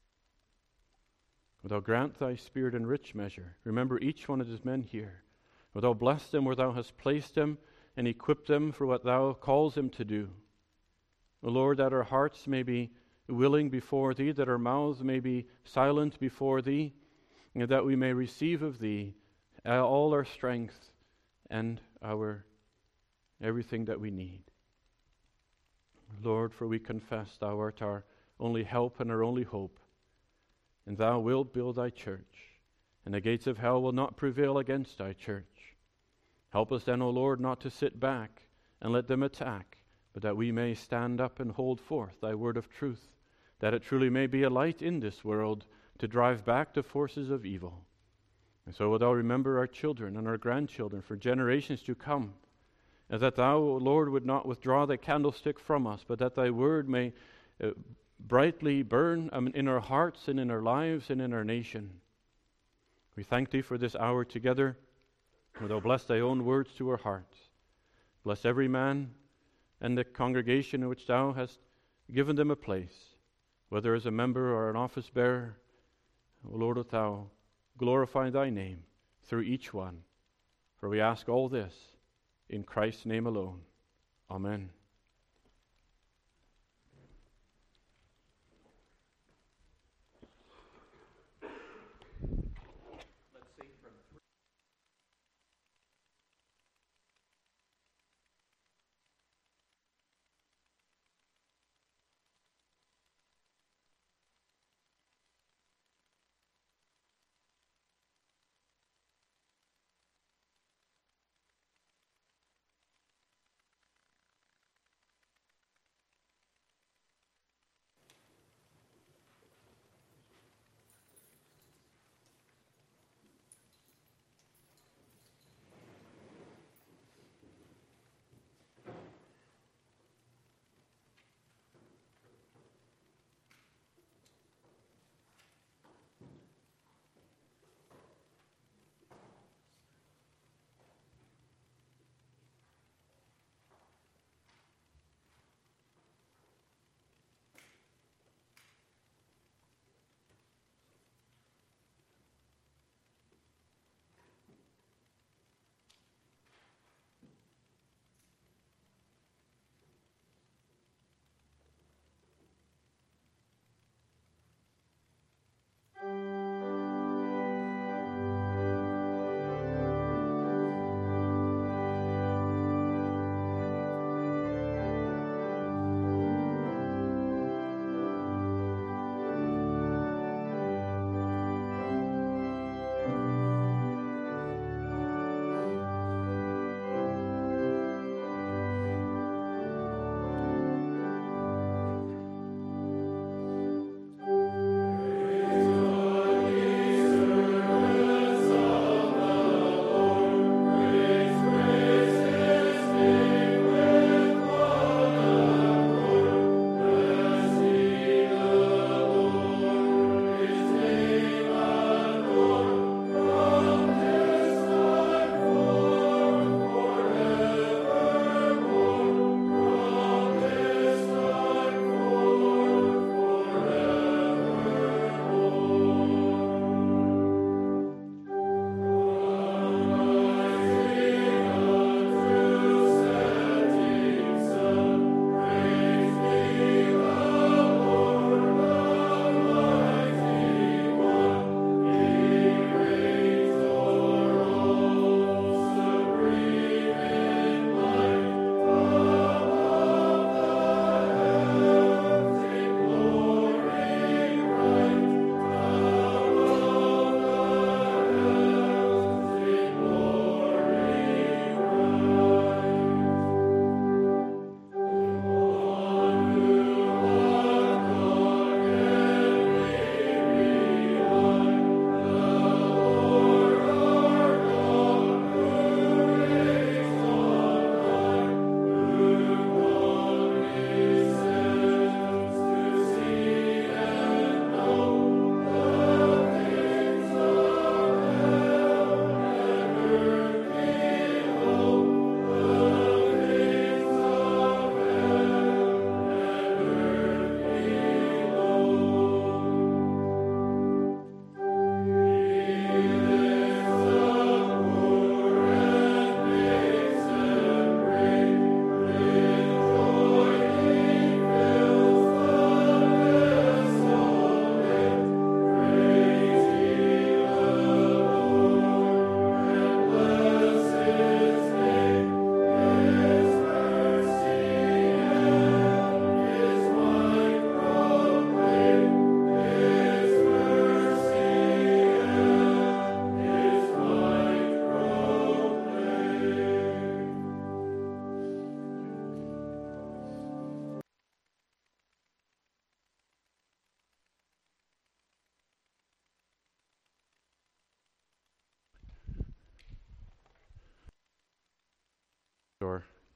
Wilt thou grant thy Spirit in rich measure? Remember each one of these men here. Wilt thou bless them where thou hast placed them and equip them for what thou calls them to do? O Lord, that our hearts may be willing before thee, that our mouths may be silent before thee, and that we may receive of thee all our strength and our everything that we need. Lord, for we confess thou art our only help and our only hope, and thou wilt build thy church, and the gates of hell will not prevail against thy church. Help us then, O Lord, not to sit back and let them attack, but that we may stand up and hold forth thy word of truth, that it truly may be a light in this world to drive back the forces of evil. And so wilt thou remember our children and our grandchildren for generations to come, and that thou, O Lord, would not withdraw thy candlestick from us, but that thy word may brightly burn in our hearts and in our lives and in our nation. We thank thee for this hour together. Wilt thou bless thy own words to our hearts. Bless every man and the congregation in which thou hast given them a place, whether as a member or an office bearer. O Lord, wilt thou glorify thy name through each one. For we ask all this in Christ's name alone. Amen.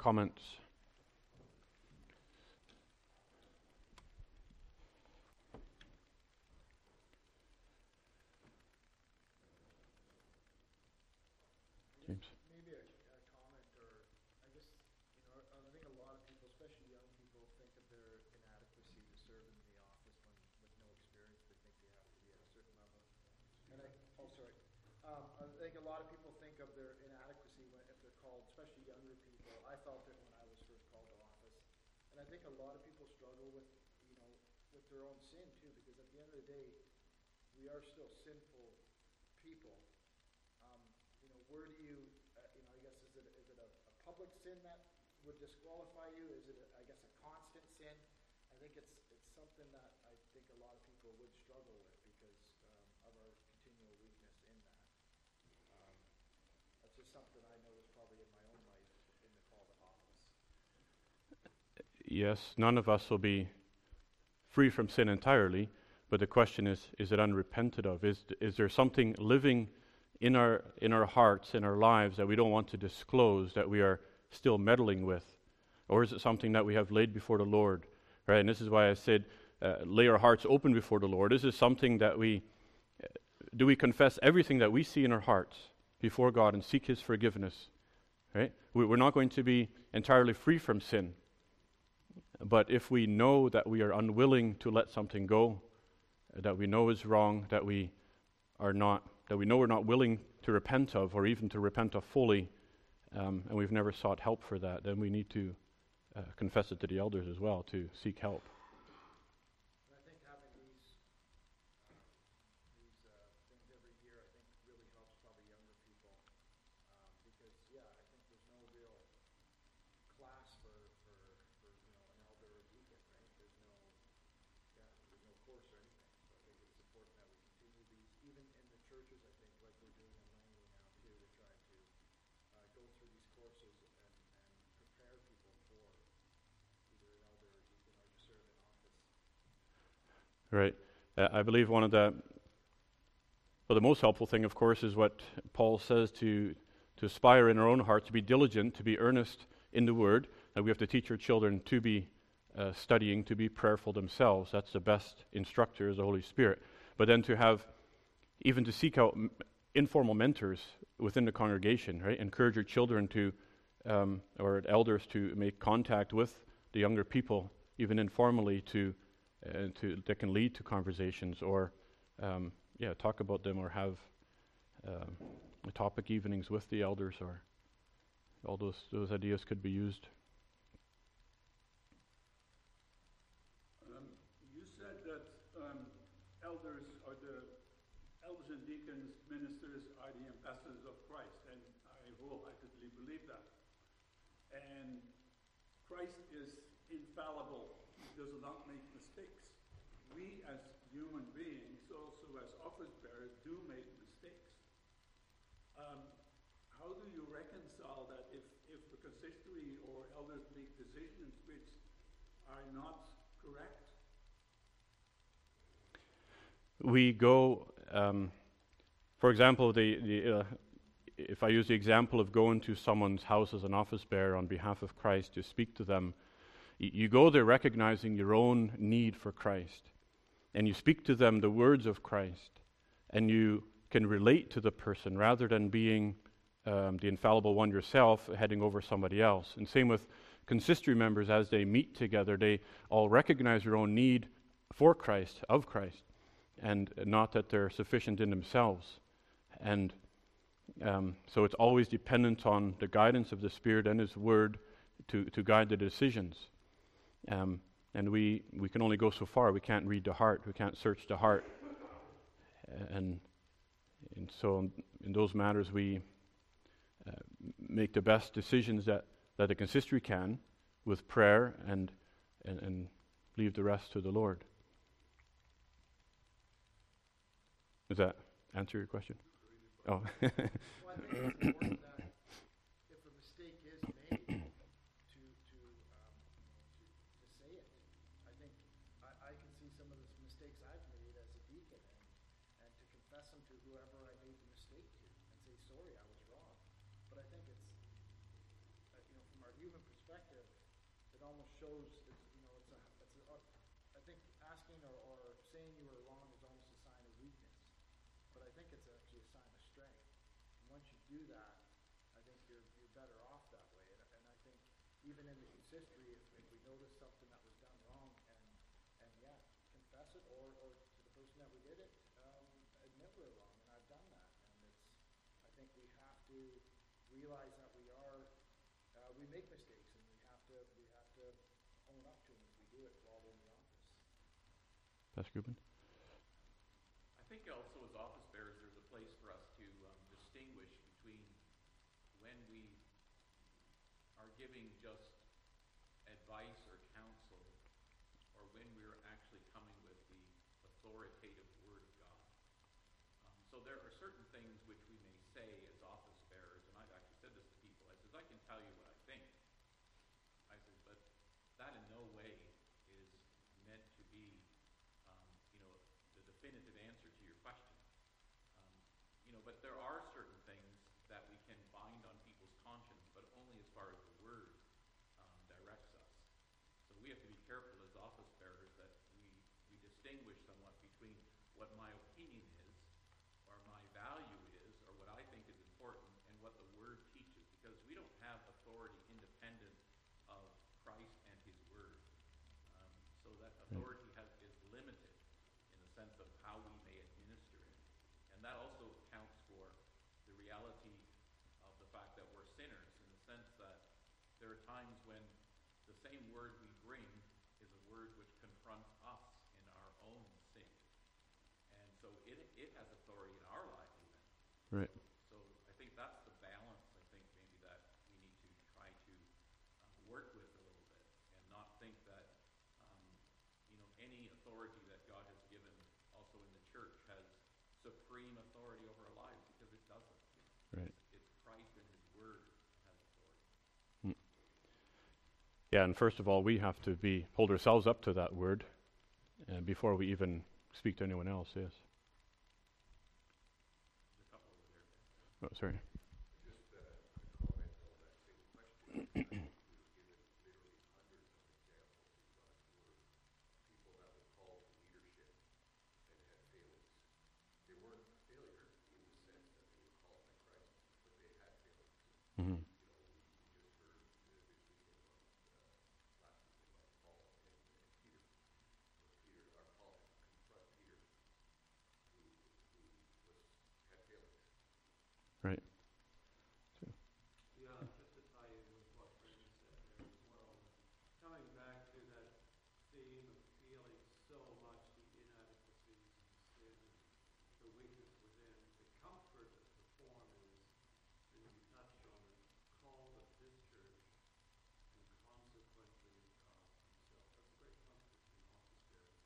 comments? James? Maybe a comment, or I guess, I think a lot of people, especially young people, think of their inadequacy to serve in the office when with no experience. They think they have to be at a certain level. And I think a lot of people think of their inadequacy when, if they're called, especially younger people. I felt it when I was first called to office. And I think a lot of people struggle with, with their own sin too, because at the end of the day, we are still sinful people. Where do you, I guess, is it a public sin that would disqualify you? Is it, a constant sin? I think it's something that I think a lot of people would struggle with because of our continual weakness in that. That's just something I noticed probably in my own life in the call to office. Yes, none of us will be free from sin entirely, but the question is it unrepented of? Is there something living in our hearts, in our lives, that we don't want to disclose, that we are still meddling with? Or is it something that we have laid before the Lord? Right? And this is why I said, lay our hearts open before the Lord. Is this something that do we confess everything that we see in our hearts before God and seek His forgiveness? Right? We're not going to be entirely free from sin. But if we know that we are unwilling to let something go, that we know is wrong, that we know we're not willing to repent of, or even to repent of fully, and we've never sought help for that, then we need to confess it to the elders as well, to seek help. And I think having these things every year, I think really helps probably younger people, because I think there's no real class for an elder or deacon, right? There's no course or anything. So I think it's important that we continue these, even in the churches. I think like we're doing in Langley now too, to try to go through these courses and prepare people for either an elder or deacon or to serve in office. Right. I believe the most helpful thing, of course, is what Paul says to aspire in our own heart, to be diligent, to be earnest in the Word, that we have to teach our children to be studying, to be prayerful themselves. That's the best instructor, is the Holy Spirit. But then even to seek out informal mentors within the congregation, right? Encourage your children or elders to make contact with the younger people, even informally, that can lead to conversations, or talk about them, or have topic evenings with the elders, or all those ideas could be used. You said that elders and deacons, ministers are the ambassadors of Christ, and I wholeheartedly believe that. And Christ is infallible. He does not make mistakes. We as human beings, also as office bearers, do make mistakes. How do you reconcile that if the consistory or elders make decisions which are not correct? We go, for example, if I use the example of going to someone's house as an office bearer on behalf of Christ to speak to them, you go there recognizing your own need for Christ, and you speak to them the words of Christ, and you can relate to the person rather than being the infallible one yourself, heading over somebody else. And same with consistory members. As they meet together, they all recognize their own need for Christ, of Christ, and not that they're sufficient in themselves. And so it's always dependent on the guidance of the Spirit and His Word to guide the decisions. And we can only go so far. We can't read the heart. We can't search the heart. And so in those matters, we make the best decisions that the consistory can, with prayer, and leave the rest to the Lord. Does that answer your question? Oh. Well, I think it's important that if a mistake is made, to say it. I think I can see some of the mistakes I've made as a deacon, and to confess them to whoever I made the mistake to, and say, sorry, I was wrong. But I think it's, from our human perspective, perspective, it almost shows, I think asking or saying you were wrong is almost a sign of weakness. But I think it's actually a sign of strength. And once you do that, I think you're better off that way. And I think even in the history, if we notice something that was done wrong, and yeah, confess it, or to the person that we did it, admit we're wrong, and I've done that. And I think we have to realize that we make mistakes, and we have to own up to them if we do it while we're in the office. Pastor Gubin? I think also as office bearers, there's a place for us to distinguish between when we are giving just advice or counsel, or when we're actually coming with the authoritative Word of God. So there are certain things which we may say as office bearers, and I've actually said this to people. I says, I can tell you what I think. I says, but that in no way is meant to be, the definitive answer to your question. But there are certain things that we can bind on people's conscience, but only as far as the Word directs us. So we have to be careful as office bearers that we distinguish somewhat between what my opinion is, or my value is, or what I think is important, and what the Word teaches, because we don't have authority independent of Christ and His Word. So that authority is limited in the sense of how we may administer it. And that also accounts for the reality of the fact that we're sinners, in the sense that there are times when the same word we bring is a word which confronts us in our own sin. And so it has authority in our life even. Right. So I think that's the balance, I think, maybe that we need to try to work with a little bit, and not think that any authority that God has given also in the church has supreme authority over our lives, because it doesn't. Right. It's Christ and His Word that has authority. Yeah, and first of all, we have to hold ourselves up to that Word before we even speak to anyone else, yes. There's a couple over there. Oh, sorry. Just a comment on that same question. I think we were given literally hundreds of examples in God's Word of people that were called to leadership and had failings. They weren't failures in the sense that they were called by Christ, but they had failings. Mm-hmm. We just heard this weekend last weekend about Paul and Peter. Peter, our Paul had to confront Peter, who had failings. Right. Yeah, just to tie in with what Brendan said there as well, coming back to that theme of feeling so much the inadequacies and the sin and the weakness within, the comfort of the form is, and you touched on it, called of this church and consequently of God Himself. That's a great comfort in office bearing.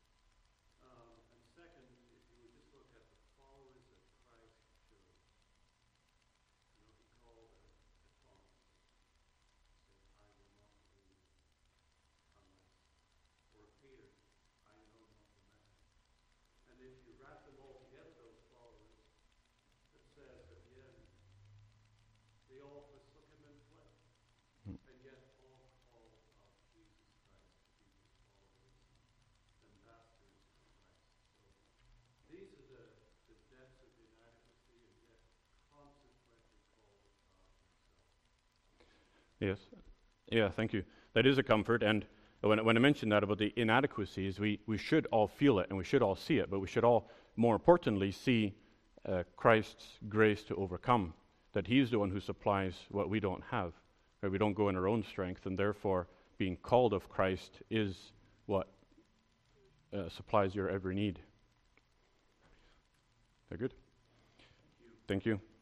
And second, if you would just look at the followers that Christ chose. He called Thomas, said, I will not believe unless. Or Peter, I know not the man. And if you wrap them all together, those followers, it says at the end, they all forsook Him and fled. And yet all called of Jesus Christ to be His followers, ambassadors for Christ. So these are the depths of inadequacy, and yet consequently called of God Himself. Yes. Yeah, thank you. That is a comfort, and when I mentioned that about the inadequacies, we should all feel it and we should all see it, but we should all, more importantly, see Christ's grace to overcome, that He's the one who supplies what we don't have. Right? We don't go in our own strength, and therefore being called of Christ is what supplies your every need. Very good. Thank you. Thank you.